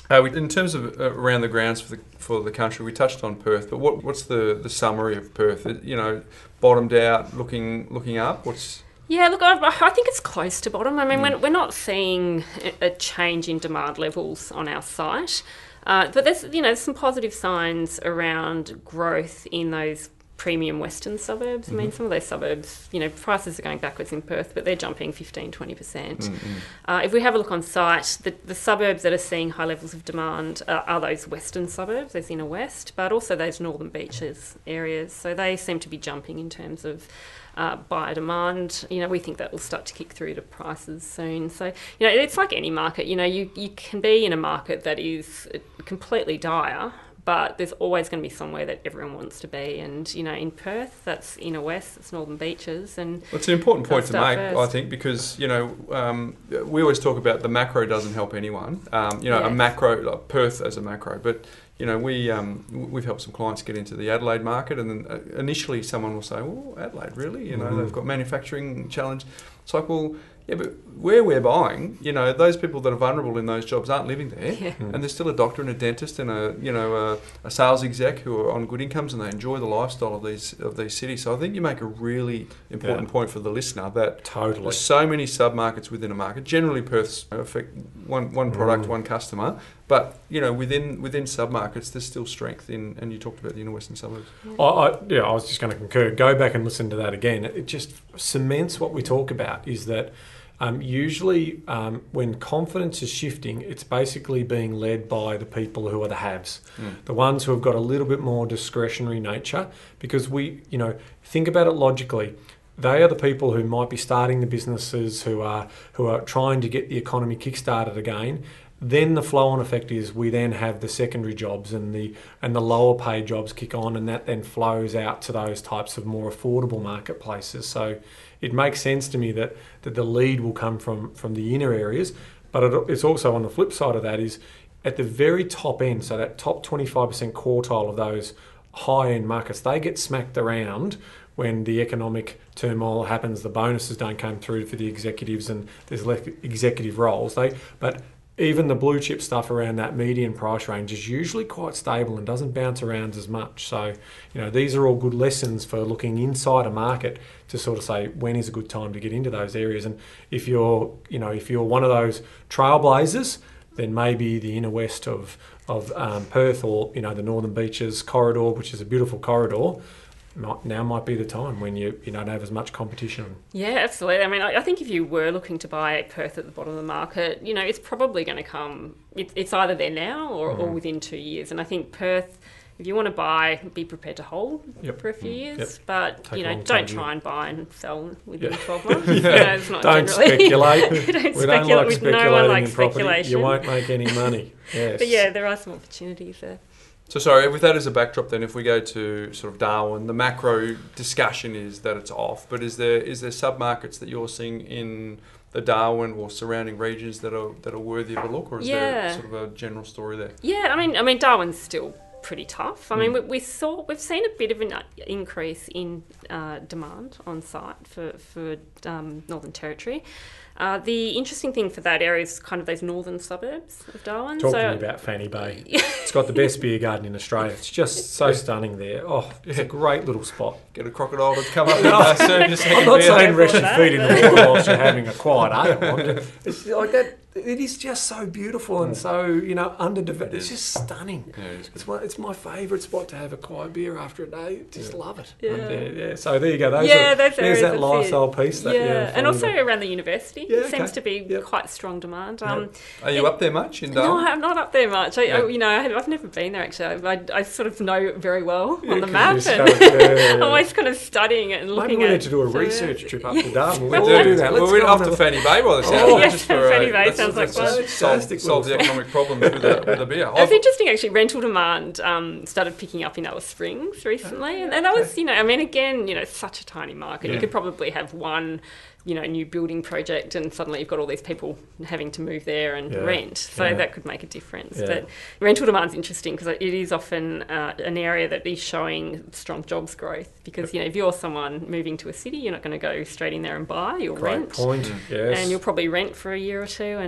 Uh, we, in terms of uh, around the grounds for the for the country, we touched on Perth, but what what's the, the summary of Perth? It, you know, bottomed out, looking looking up. What's Yeah, look, I, I think it's close to bottom. I mean, mm. we're, we're not seeing a change in demand levels on our site, uh, but there's you know some positive signs around growth in those premium western suburbs. Mm-hmm. I mean, some of those suburbs, you know, prices are going backwards in Perth, but they're jumping fifteen, twenty percent. Mm-hmm. Uh, if we have a look on site, the, the suburbs that are seeing high levels of demand uh, are those western suburbs, those inner west, but also those northern beaches areas. So they seem to be jumping in terms of uh, buyer demand. You know, we think that will start to kick through to prices soon. So, you know, it's like any market. You know, you, you can be in a market that is completely dire, but there's always going to be somewhere that everyone wants to be. And, you know, in Perth, that's inner west, it's northern beaches. And well, it's an important point to make, first. I think, because, you know, um, we always talk about the macro doesn't help anyone. Um, you know, yes. a macro, like Perth as a macro. But, you know, we, um, we've helped some clients get into the Adelaide market. And then initially someone will say, well, Adelaide, really? You know, mm-hmm. they've got manufacturing challenge. It's like, well... Yeah, but where we're buying, you know, those people that are vulnerable in those jobs aren't living there, yeah. and there's still a doctor and a dentist and a, you know, a, a sales exec who are on good incomes and they enjoy the lifestyle of these of these cities. So I think you make a really important yeah. point for the listener that totally. There's so many sub-markets within a market. Generally, Perth's affect one one product, mm. one customer, but you know, within within sub-markets, there's still strength in. And you talked about the inner western suburbs. Yeah. I, I, yeah, I was just going to concur. Go back and listen to that again. It just cements what we talk about. Is that Um, usually um, when confidence is shifting, it's basically being led by the people who are the haves, mm. the ones who have got a little bit more discretionary nature, because we, you know, think about it logically. They are the people who might be starting the businesses, who are who are trying to get the economy kick-started again. Then the flow-on effect is we then have the secondary jobs and the and the lower paid jobs kick on, and that then flows out to those types of more affordable marketplaces. So it makes sense to me that, that the lead will come from, from the inner areas, but it, it's also on the flip side of that is at the very top end, so that top twenty-five percent quartile of those high-end markets, they get smacked around when the economic turmoil happens, the bonuses don't come through for the executives and there's less executive roles. They but even the blue chip stuff around that median price range is usually quite stable and doesn't bounce around as much. So, you know, these are all good lessons for looking inside a market to sort of say when is a good time to get into those areas. And if you're, you know, if you're one of those trailblazers, then maybe the inner west of of um, Perth or, you know, the Northern Beaches corridor, which is a beautiful corridor, Might, now might be the time when you, you don't have as much competition. Yeah, absolutely. I mean, I, I think if you were looking to buy Perth at the bottom of the market, you know, it's probably going to come, it, it's either there now or, mm. or within two years. And I think Perth, if you want to buy, be prepared to hold yep. for a few mm. years. Yep. But, Take you know, don't try view. and buy and sell within yep. twelve months. yeah. You know, it's not don't generally. speculate. don't we speculate. don't like with speculating no one likes in property. speculation. You won't make any money. Yes. But yeah, there are some opportunities there. So sorry, with that as a backdrop then, if we go to sort of Darwin, the macro discussion is that it's off, but is there is there sub-markets that you're seeing in the Darwin or surrounding regions that are that are worthy of a look, or is yeah. there sort of a general story there? Yeah, I mean, I mean, Darwin's still pretty tough. I mm. mean, we, we saw we've seen a bit of an increase in uh, demand on site for for um, Northern Territory. Uh, the interesting thing for that area is kind of those northern suburbs of Darwin. Talk so, to me about Fanny Bay. It's got the best beer garden in Australia. It's just so stunning there. Oh, it's a great little spot. Get a crocodile to come up and uh, serve you a second I'm not beer. saying rest your feet in the water whilst you're having a quiet ale. It's like that. It is just so beautiful and so, you know, underdeveloped. It it's just stunning. Yeah, it it's, my, it's my favourite spot to have a quiet beer after a day. Just yeah. love it. Yeah. Yeah, yeah. So there you go. Those yeah, are, those there's that lifestyle it. piece. That, yeah, yeah and also around the university. Yeah, it okay. seems to be yep. quite strong demand. Um, yep. Are you it, up there much in Darwin? No, I'm not up there much. I, yeah. I, you know, I've never been there actually. I, I sort of know it very well yeah, on the map. And yeah. I'm always kind of studying it and looking Maybe we at need to do a so research trip up to Darwin. We'll We'll do do that. Let's well, we're off to Fanny Bay by the sound. Oh, yes, just for, Fanny uh, Bay sounds like fun. Solve, solve the economic problems with a, with a beer. It's interesting actually, rental demand um, started picking up in Alice Springs recently. And, and that was, you know, I mean, again, you know, such a tiny market. Yeah. You could probably have one, you know, new building project and suddenly you've got all these people having to move there and yeah. rent. So yeah. that could make a difference. Yeah. But rental demand's interesting because it is often uh, an area that is showing strong jobs growth because, you know, if you're someone moving to a city, you're not going to go straight in there and buy, you'll Great rent. point, mm. yes. And you'll probably rent for a year or two and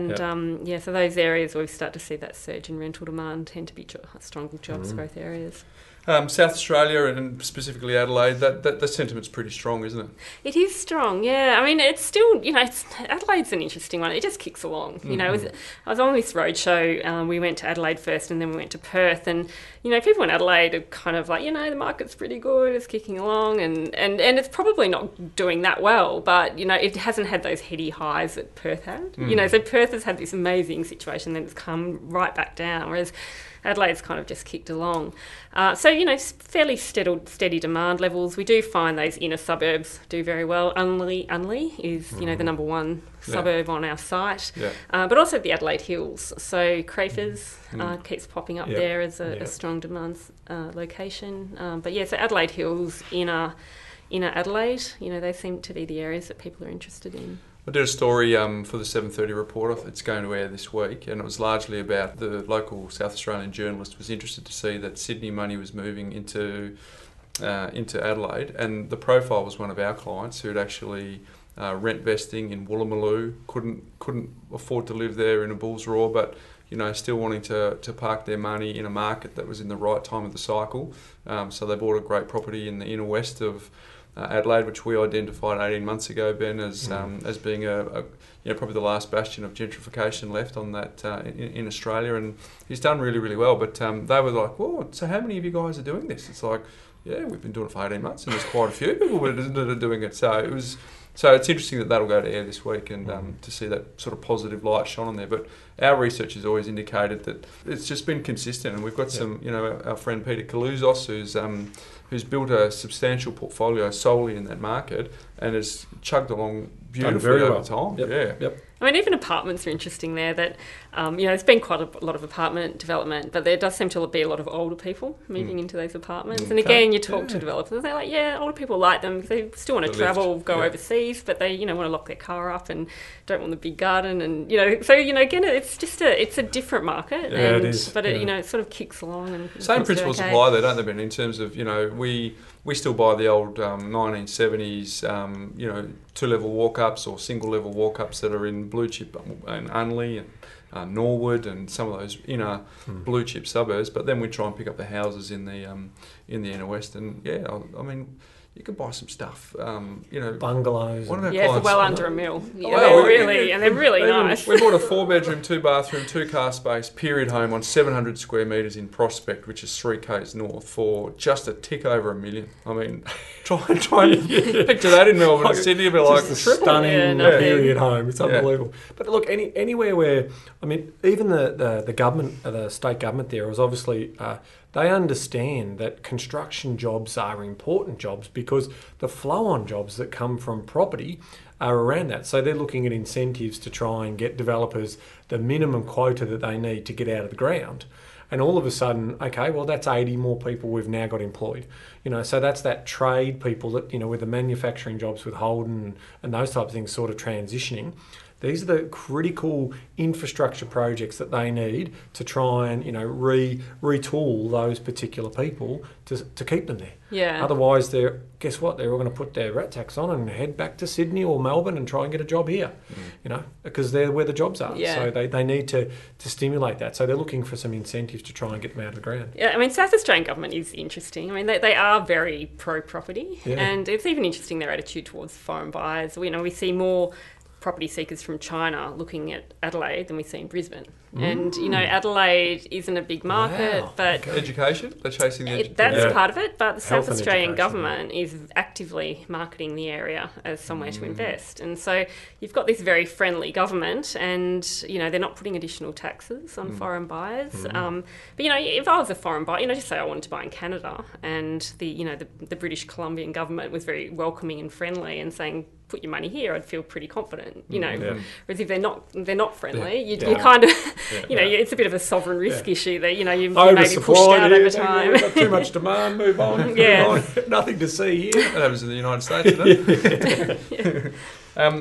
And Yep. um, yeah, so those areas where we start to see that surge in rental demand tend to be jo- strong jobs Mm. growth areas. Um, South Australia and specifically Adelaide, that, that the sentiment's pretty strong, isn't it? It is strong, yeah. I mean, it's still, you know, it's, Adelaide's an interesting one. It just kicks along. You know, it was, I was on this roadshow. Um, we went to Adelaide first, and then we went to Perth. And you know, people in Adelaide are kind of like, you know, the market's pretty good. It's kicking along, and and and it's probably not doing that well. But you know, it hasn't had those heady highs that Perth had. Mm. You know, so Perth has had this amazing situation, then it's come right back down. Whereas Adelaide's kind of just kicked along. Uh, so, you know, fairly steady, steady demand levels. We do find those inner suburbs do very well. Unley, Unley is, you know, the number one Yeah. suburb on our site. Yeah. Uh, but also the Adelaide Hills. So Crafers Mm. uh, keeps popping up Yep. there as a, Yep. a strong demand uh, location. Um, but yeah, so Adelaide Hills, inner, inner Adelaide, you know, they seem to be the areas that people are interested in. I did a story um, for the seven thirty report. It's going to air this week, and it was largely about the local South Australian journalist was interested to see that Sydney money was moving into uh, into Adelaide, and the profile was one of our clients who had actually uh, rent vesting in Woolloomooloo, couldn't couldn't afford to live there in a bull's roar, but you know, still wanting to, to park their money in a market that was in the right time of the cycle. Um, so they bought a great property in the inner west of Uh, Adelaide, which we identified eighteen months ago, Ben, as Mm. um, as being a, a you know probably the last bastion of gentrification left on that uh, in, in Australia, and he's done really really well. But um, they were like, "Well, so how many of you guys are doing this?" It's like, "Yeah, we've been doing it for eighteen months, and there's quite a few people that are doing it." So it was. So it's interesting that that'll go to air this week, and um, to see that sort of positive light shone on there. But our research has always indicated that it's just been consistent, and we've got Yeah. some, you know, our, our friend Peter Kaluzos, who's um, who's built a substantial portfolio solely in that market and has chugged along beautifully very over well. time. Yep. Yeah. Yep. I mean, even apartments are interesting there. That um, you know, there's been quite a lot of apartment development, but there does seem to be a lot of older people moving Mm. into those apartments. Mm. And again, you talk Yeah. to developers, and they're like, "Yeah, older people like them because they still want to The lift. travel, go Yeah. overseas, but they, you know, want to lock their car up and don't want the big garden." And you know, so you know, again, it's just a it's a different market, Yeah, and it is, but it, yeah. you know, it sort of kicks along. And Same things do principles okay. apply there, don't they, Ben? In terms of, you know, we we still buy the old um, nineteen seventies, um, you know, two-level walk-ups or single-level walk-ups that are in blue chip and Unley and uh, Norwood and some of those inner Mm. blue chip suburbs. But then we try and pick up the houses in the um, in the inner west, and yeah, I, I mean, you can buy some stuff, um, you know. Bungalows. One of and- our Yeah, for clients- well under a mil. Yeah, Oh, they're we- really and they're really Even- nice. We bought a four-bedroom, two-bathroom, two-car space period home on seven hundred square metres in Prospect, which is three k's north, for just a tick over a million. I mean, try and try and picture that in Melbourne and Sydney, it'd be like Just a triple. stunning Yeah, nothing. period home. It's Yeah. unbelievable. But look, any anywhere where I mean, even the the, the government, uh, the state government, there was obviously uh, they understand that construction jobs are important jobs because the flow-on jobs that come from property are around that. So they're looking at incentives to try and get developers the minimum quota that they need to get out of the ground. And all of a sudden, okay, well, that's eighty more people we've now got employed. You know, so that's that trade people that, you know, with the manufacturing jobs with Holden and, and those types of things sort of transitioning. These are the critical infrastructure projects that they need to try and, you know, re retool those particular people to, to keep them there. Yeah. Otherwise, they're guess what? They're all going to put their rat tax on and head back to Sydney or Melbourne and try and get a job here, you know, because they're where the jobs are. Yeah. So they, they need to, to stimulate that. So they're looking for some incentives to try and get them out of the ground. Yeah, I mean, South Australian government is interesting. I mean, they, they are very pro-property, Yeah. and it's even interesting their attitude towards foreign buyers. You know, we see more property seekers from China looking at Adelaide than we see in Brisbane. And, you know, Adelaide isn't a big market, Wow. but Education? They're chasing the it, education. that's Yeah. part of it. But the South Health and Australian education. government is actively marketing the area as somewhere to invest. And so you've got this very friendly government, and, you know, they're not putting additional taxes on foreign buyers. Um, but, you know, if I was a foreign buyer, you know, just say I wanted to buy in Canada, and the, you know, the, the British Columbian government was very welcoming and friendly and saying, put your money here, I'd feel pretty confident, you know. Yeah. Whereas if they're not, they're not friendly. You, Yeah. you kind of, Yeah. you know, it's a bit of a sovereign risk Yeah. issue that, you know, you, you may be pushed Oversupplied out here, over thank you, time. we've got too much demand, move on. Yeah. Move on. Nothing to see here. That happens in the United States, doesn't it? um,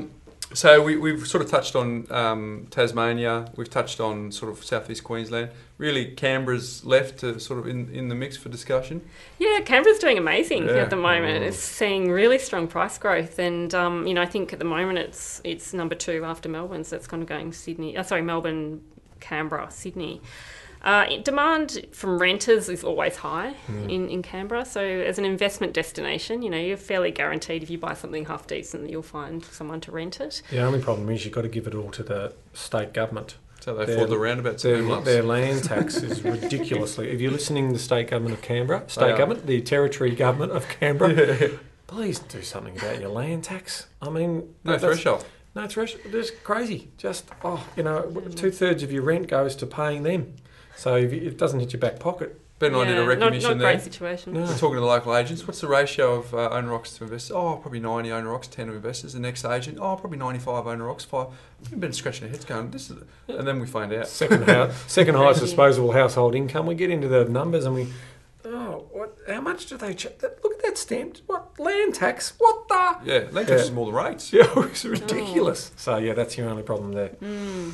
So we, we've sort of touched on um, Tasmania. We've touched on sort of southeast Queensland. Really, Canberra's left to sort of in, in the mix for discussion. Yeah, Canberra's doing amazing Yeah. at the moment. Mm. It's seeing really strong price growth, and um, you know, I think at the moment it's it's number two after Melbourne, so it's kind of going Sydney. Uh, sorry, Melbourne, Canberra, Sydney. Uh, demand from renters is always high Mm. in, in Canberra. So as an investment destination, you know, you're fairly guaranteed if you buy something half decent that you'll find someone to rent it. The only problem is you've got to give it all to the state government. So they Their- afford the roundabouts. Their, and hooplas. their land tax is ridiculously. If you're listening to the state government of Canberra, They state are. government, the territory government of Canberra, please do something about your land tax. I mean, No that's- threshold. No threshold. It's crazy. Just oh, you know, two thirds of your rent goes to paying them. So if you, it doesn't hit your back pocket. Ben and I did a Yeah, recognition not, not there. great situation. No. We're talking to the local agents. What's the ratio of uh, owner occupiers to investors? Oh, probably ninety owner occupiers, ten of investors. The next agent, oh, probably ninety-five owner occupiers, five. We've been scratching our heads going, this is, and then we find out. Second house, second highest Crazy. disposable household income. We get into the numbers and we, oh, what? How much do they? Ch- that, look at that stamped. What land tax? What the? Yeah, land tax Yeah. is more the rates. Yeah, it's ridiculous. So yeah, that's your only problem there. Mm.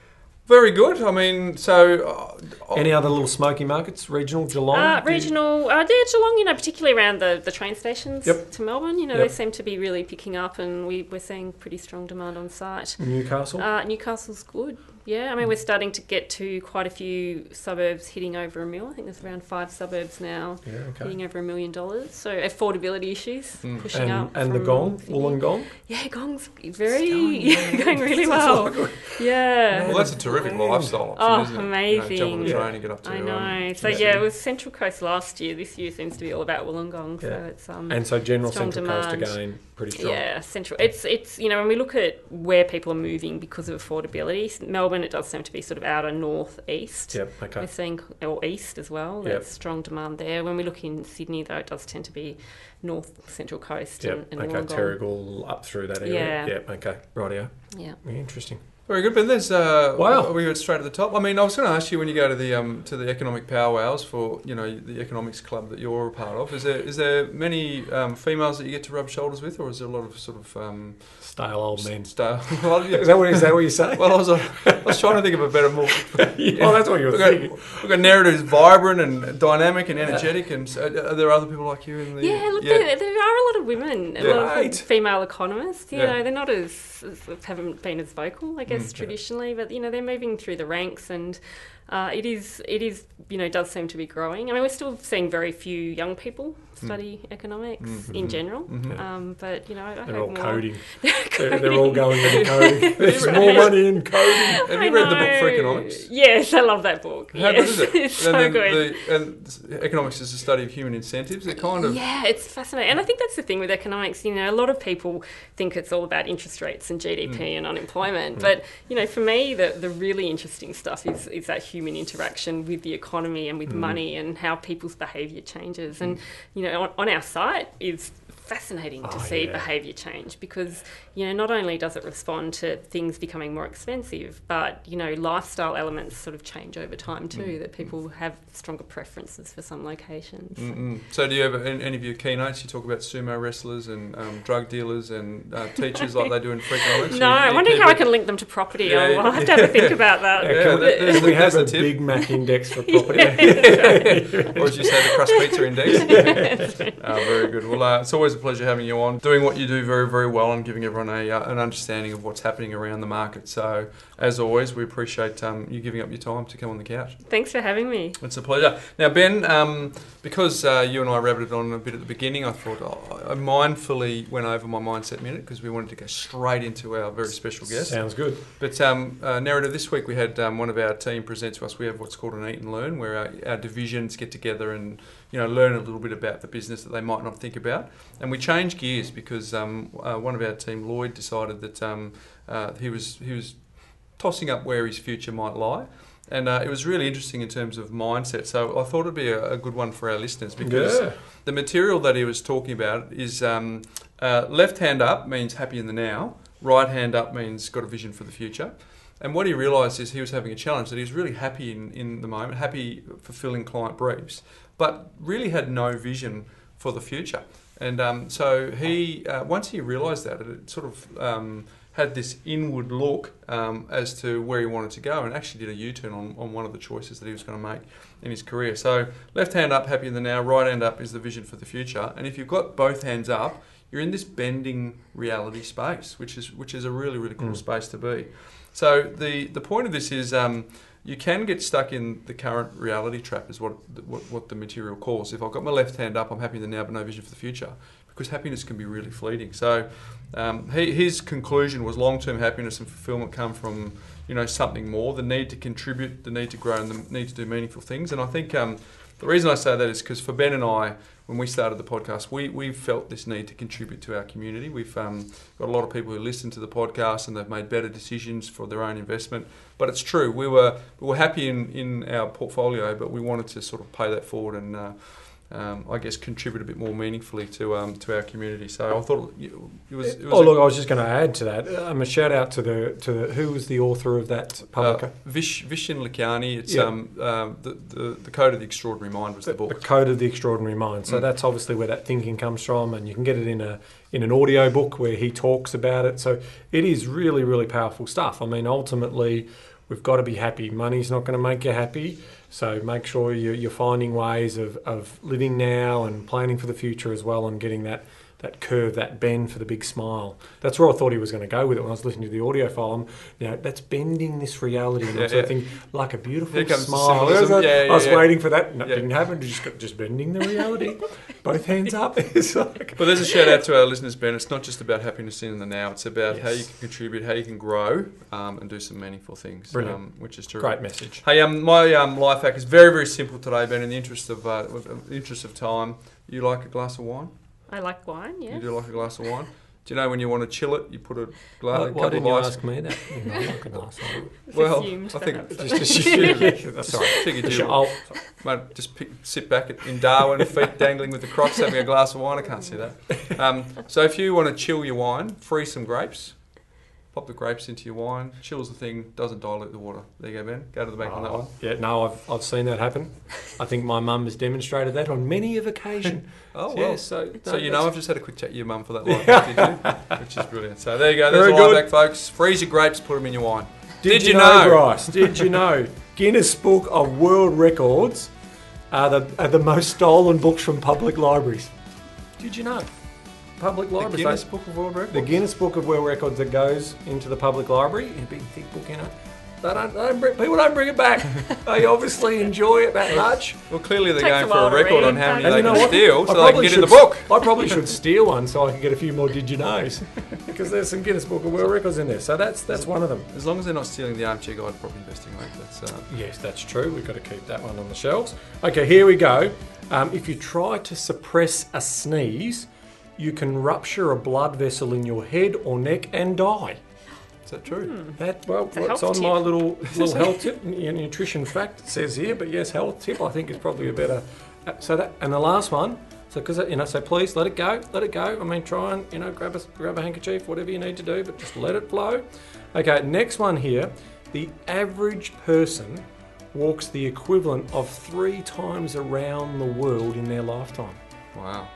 Very good. I mean, so uh, Any other little smoky markets? Regional, Geelong? Uh, Do you- regional, uh, yeah, Geelong, you know, particularly around the, the train stations Yep. to Melbourne, you know, Yep. they seem to be really picking up, and we, we're seeing pretty strong demand on site. Newcastle. Uh, Newcastle's good, yeah. I mean, we're starting to get to quite a few suburbs hitting over a mil. I think there's around five suburbs now yeah, okay. hitting over a million dollars. So affordability issues Mm. pushing And, up. and the from Gong, Sydney. Wollongong. Yeah, Gong's very, It's going, yeah, yeah. going really It's well. all good. Yeah. well, that's a terrific Man. lifestyle option, Oh, isn't it? amazing. You know, jump on the Yeah. train and get up to I um, know. So yeah. yeah, it was Central Coast last year. This year seems to be all about Wollongong. So Yeah. it's um And so general strong Central Coast demand. again, pretty strong. yeah, central. It's it's you know when we look at where people are moving because of affordability, Melbourne it does seem to be sort of outer north east. Yep, okay. We're seeing or east as well. Yep. There's strong demand there. When we look in Sydney though, it does tend to be north Central Coast Yep, and, and okay, Wollongong. Terrigal up through that area. Yeah. Yep, okay, rightio. Yeah. Interesting. Very good, Ben. There's uh, Wow. we went straight to the top. I mean, I was going to ask you when you go to the um, to the economic powwows for you know the economics club that you're a part of. Is there is there many um, females that you get to rub shoulders with, or is there a lot of sort of um, Stale old men. style? Well, yeah. Is that what, is that what you say? Well, I was, uh, I was trying to think of a better, more. yeah. Oh, that's what you were We've got, thinking. we've got narratives vibrant and dynamic and energetic, and so, are there other people like you in the? Yeah, look, There, there are a lot of women, a Yeah. lot of Right. female economists. You Yeah. know, they're not as, as haven't been as vocal, I guess, Mm. traditionally, but you know, they're moving through the ranks, and uh, it is, it is, you know, does seem to be growing. I mean, we're still seeing very few young people study economics Mm. in Mhm. general, Mhm. um, but you know, I They're hope all more. coding. They're They're, they're all coding. going into coding. There's Have more you- money in coding. Have you I read the book for know. economics? Yes, I love that book. How yes. good is it? It's so and then good. The, and economics is the study of human incentives. It kind of Yeah, it's fascinating. And I think that's the thing with economics. You know, a lot of people think it's all about interest rates and G D P Mm. and unemployment. But, you know, for me, the, the really interesting stuff is, is that human interaction with the economy and with Mm. money and how people's behaviour changes. And, you know, on, on our site is fascinating to Oh, see yeah. behaviour change because, you know, not only does it respond to things becoming more expensive, but, you know, lifestyle elements sort of change over time too, Mm. that people have stronger preferences for some locations. Mm-mm. So do you ever, in any of your keynotes, you talk about sumo wrestlers and um, drug dealers and uh, teachers like they do in Freakonomics? No, You- I'm you wondering keep how I it- can link them to property. Yeah, I'll, I'll have to yeah. have a think about that. Yeah, can, that- there's we the- have a there's the tip. Big Mac index for property. Or as you say, the crust pizza index. uh, very good. Well, uh, it's always a pleasure having you on, doing what you do very, very well and giving everyone a, uh, an understanding of what's happening around the market. So, as always, we appreciate um, you giving up your time to come on the couch. Thanks for having me. It's a pleasure. Now, Ben, um, because uh, you and I rabbited on a bit at the beginning, I thought oh, I mindfully went over my mindset minute because we wanted to go straight into our very special guest. Sounds good. But um, uh, narrative this week, we had um, one of our team present to us. We have what's called an Eat and Learn, where our, our divisions get together and you know learn a little bit about the business that they might not think about. And we changed gears because um, uh, one of our team, Lloyd, decided that um, uh, he was he was tossing up where his future might lie. And uh, it was really interesting in terms of mindset. So I thought it'd be a, a good one for our listeners because Yeah. the material that he was talking about is um, uh, left hand up means happy in the now, right hand up means got a vision for the future. And what he realised is he was having a challenge, that he was really happy in, in the moment, happy fulfilling client briefs, but really had no vision for the future. And um, so he, uh, once he realised that, it sort of um, had this inward look um, as to where he wanted to go, and actually did a U-turn on, on one of the choices that he was going to make in his career. So left hand up, happy in the now, right hand up is the vision for the future. And if you've got both hands up, you're in this bending reality space, which is which is a really, really cool mm. space to be. So the, the point of this is um, you can get stuck in the current reality trap, is what, what what the material calls. If I've got my left hand up, I'm happy in the now but no vision for the future, because happiness can be really fleeting. So um, he, his conclusion was long-term happiness and fulfillment come from, you know, something more, the need to contribute, the need to grow, and the need to do meaningful things. And I think um, the reason I say that is because for Ben and I, when we started the podcast, we we felt this need to contribute to our community. We've um, got a lot of people who listen to the podcast and they've made better decisions for their own investment. But it's true, we were we were happy in, in our portfolio, but we wanted to sort of pay that forward and uh, um, I guess contribute a bit more meaningfully to um, to our community. So I thought it was. It was oh, look, I was just going to add to that. Um, a shout out to the to the, who was the author of that public? Uh, Vish Vishen Likiani. It's yeah. um, um the, the the Code of the Extraordinary Mind was the, the book. The Code of the Extraordinary Mind. So mm. that's obviously where that thinking comes from, and you can get it in a in an audio book where he talks about it. So it is really really powerful stuff. I mean, ultimately, we've got to be happy. Money's not going to make you happy. So make sure you're, you're finding ways of, of living now and planning for the future as well, and getting that, that curve, that bend for the big smile. That's where I thought he was going to go with it when I was listening to the audio file. I'm, you know, that's bending this reality. And yeah, I yeah. think, like a beautiful smile. Yeah, yeah, I was yeah. waiting for that. No, yeah. didn't happen. Just, just bending the reality. Both hands up. It's like... But there's a shout out to our listeners, Ben. It's not just about happiness in the now. It's about yes. how you can contribute, how you can grow, um, and do some meaningful things. Brilliant. Um, which is true. Great message. Hey, um, my um, life hack is very, very simple today, Ben. In the interest of uh, in the interest of time, you like a glass of wine? I like wine, yeah. You do like a glass of wine? Do you know when you want to chill it, you put a, gla- why, a couple why didn't of you ice... ask me that? You know, I like a glass of wine. Well, assumed, I think... perhaps. Just assumed. yeah, that's all right. Figured you I'll, mate, just pick, sit back at, in Darwin, feet dangling with the Crocs, having a glass of wine. I can't see that. Um, so if you want to chill your wine, freeze some grapes. Pop the grapes into your wine, chills the thing, doesn't dilute the water. There you go, Ben. Go to the bank oh, on that one. Yeah, no, I've I've seen that happen. I think my mum has demonstrated that on many of occasion. oh, well. Yeah, so, no, so you know I've just had a quick chat to your mum for that life hack, did you? Which is brilliant. So there you go. There's Very a good. life hack, folks. Freeze your grapes, put them in your wine. Did, did you, you know, know, Bryce? Did you know Guinness Book of World Records are the, are the most stolen books from public libraries? Did you know? Public libraries. The Guinness Book of World Records? The Guinness Book of World Records that goes into the public library in a big thick book, you know. They don't, they don't bring, people don't bring it back. They obviously enjoy it that much. Well, clearly they're Takes going a for while a to record read, on how many and they you know can what? steal, I so they can get in the should- book. I probably should steal one so I can get a few more Did You Knows, because there's some Guinness Book of World Records in there. So that's that's one of them. As long as they're not stealing the Armchair Guide to Property Investing, mate. That's, uh, Yes, that's true. We've got to keep that one on the shelves. Okay, here we go. Um, if you try to suppress a sneeze, you can rupture a blood vessel in your head or neck and die. is that true? Mm. That well, a what's health on tip. my little little health tip, n- nutrition fact it says here, but yes, health tip I think is probably a better. Uh, so that and the last one, so because you know, so please let it go, let it go. I mean, try and you know grab a grab a handkerchief, whatever you need to do, but just let it flow. Okay, next one here, the average person walks the equivalent of three times around the world in their lifetime. Wow.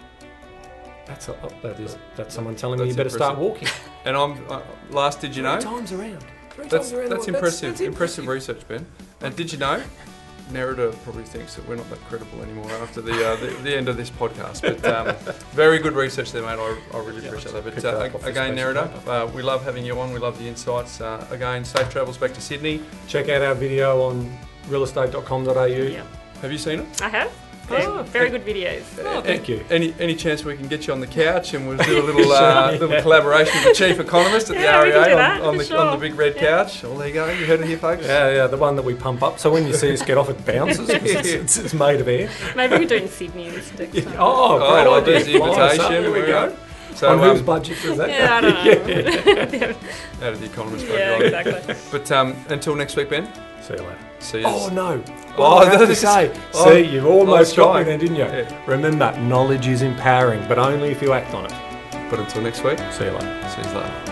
That's a, that is that's someone telling That's me you better impressive. start walking. And I'm uh, last. Did you know? Three times around. Three That's times around that's the world. impressive. That's, that's impressive research, Ben. And did you know? Nerida probably thinks that we're not that credible anymore after the uh, the, the end of this podcast. But um, very good research there, mate. I, I really Yeah, appreciate that. But picked uh, that up off again, this piece of Nerida, uh, we love having you on. We love the insights. Uh, again, safe travels back to Sydney. Check out our video on real estate dot com dot a u. Yeah, Have you seen it? I have. Oh, Yeah, very good videos. Oh, thank you. Any any chance we can get you on the couch and we'll do a little uh, Sure, little yeah. collaboration with the chief economist at Yeah, the we can R E do A that, on, on for the sure. on the big red Yeah. couch? Well, there you go. You heard it here, folks. Yeah, yeah, the one that we pump up. So when you see us get off, it bounces. It's, it's, it's made of air. Maybe we can do it in Sydney instead. Yeah. Oh, great Oh, well, idea. there's the Fly us up. invitation. There we go. So, On um, whose budget was that? Yeah, I don't know. out of the economist. yeah, right? exactly. But um, until next week, Ben. See you later. See you. Oh no! Oh, Oh, I have that to is- say. oh, See, you've almost I was got me trying. then, didn't you? Yeah. Remember, knowledge is empowering, but only if you act on it. But until next week, See you later. see you later.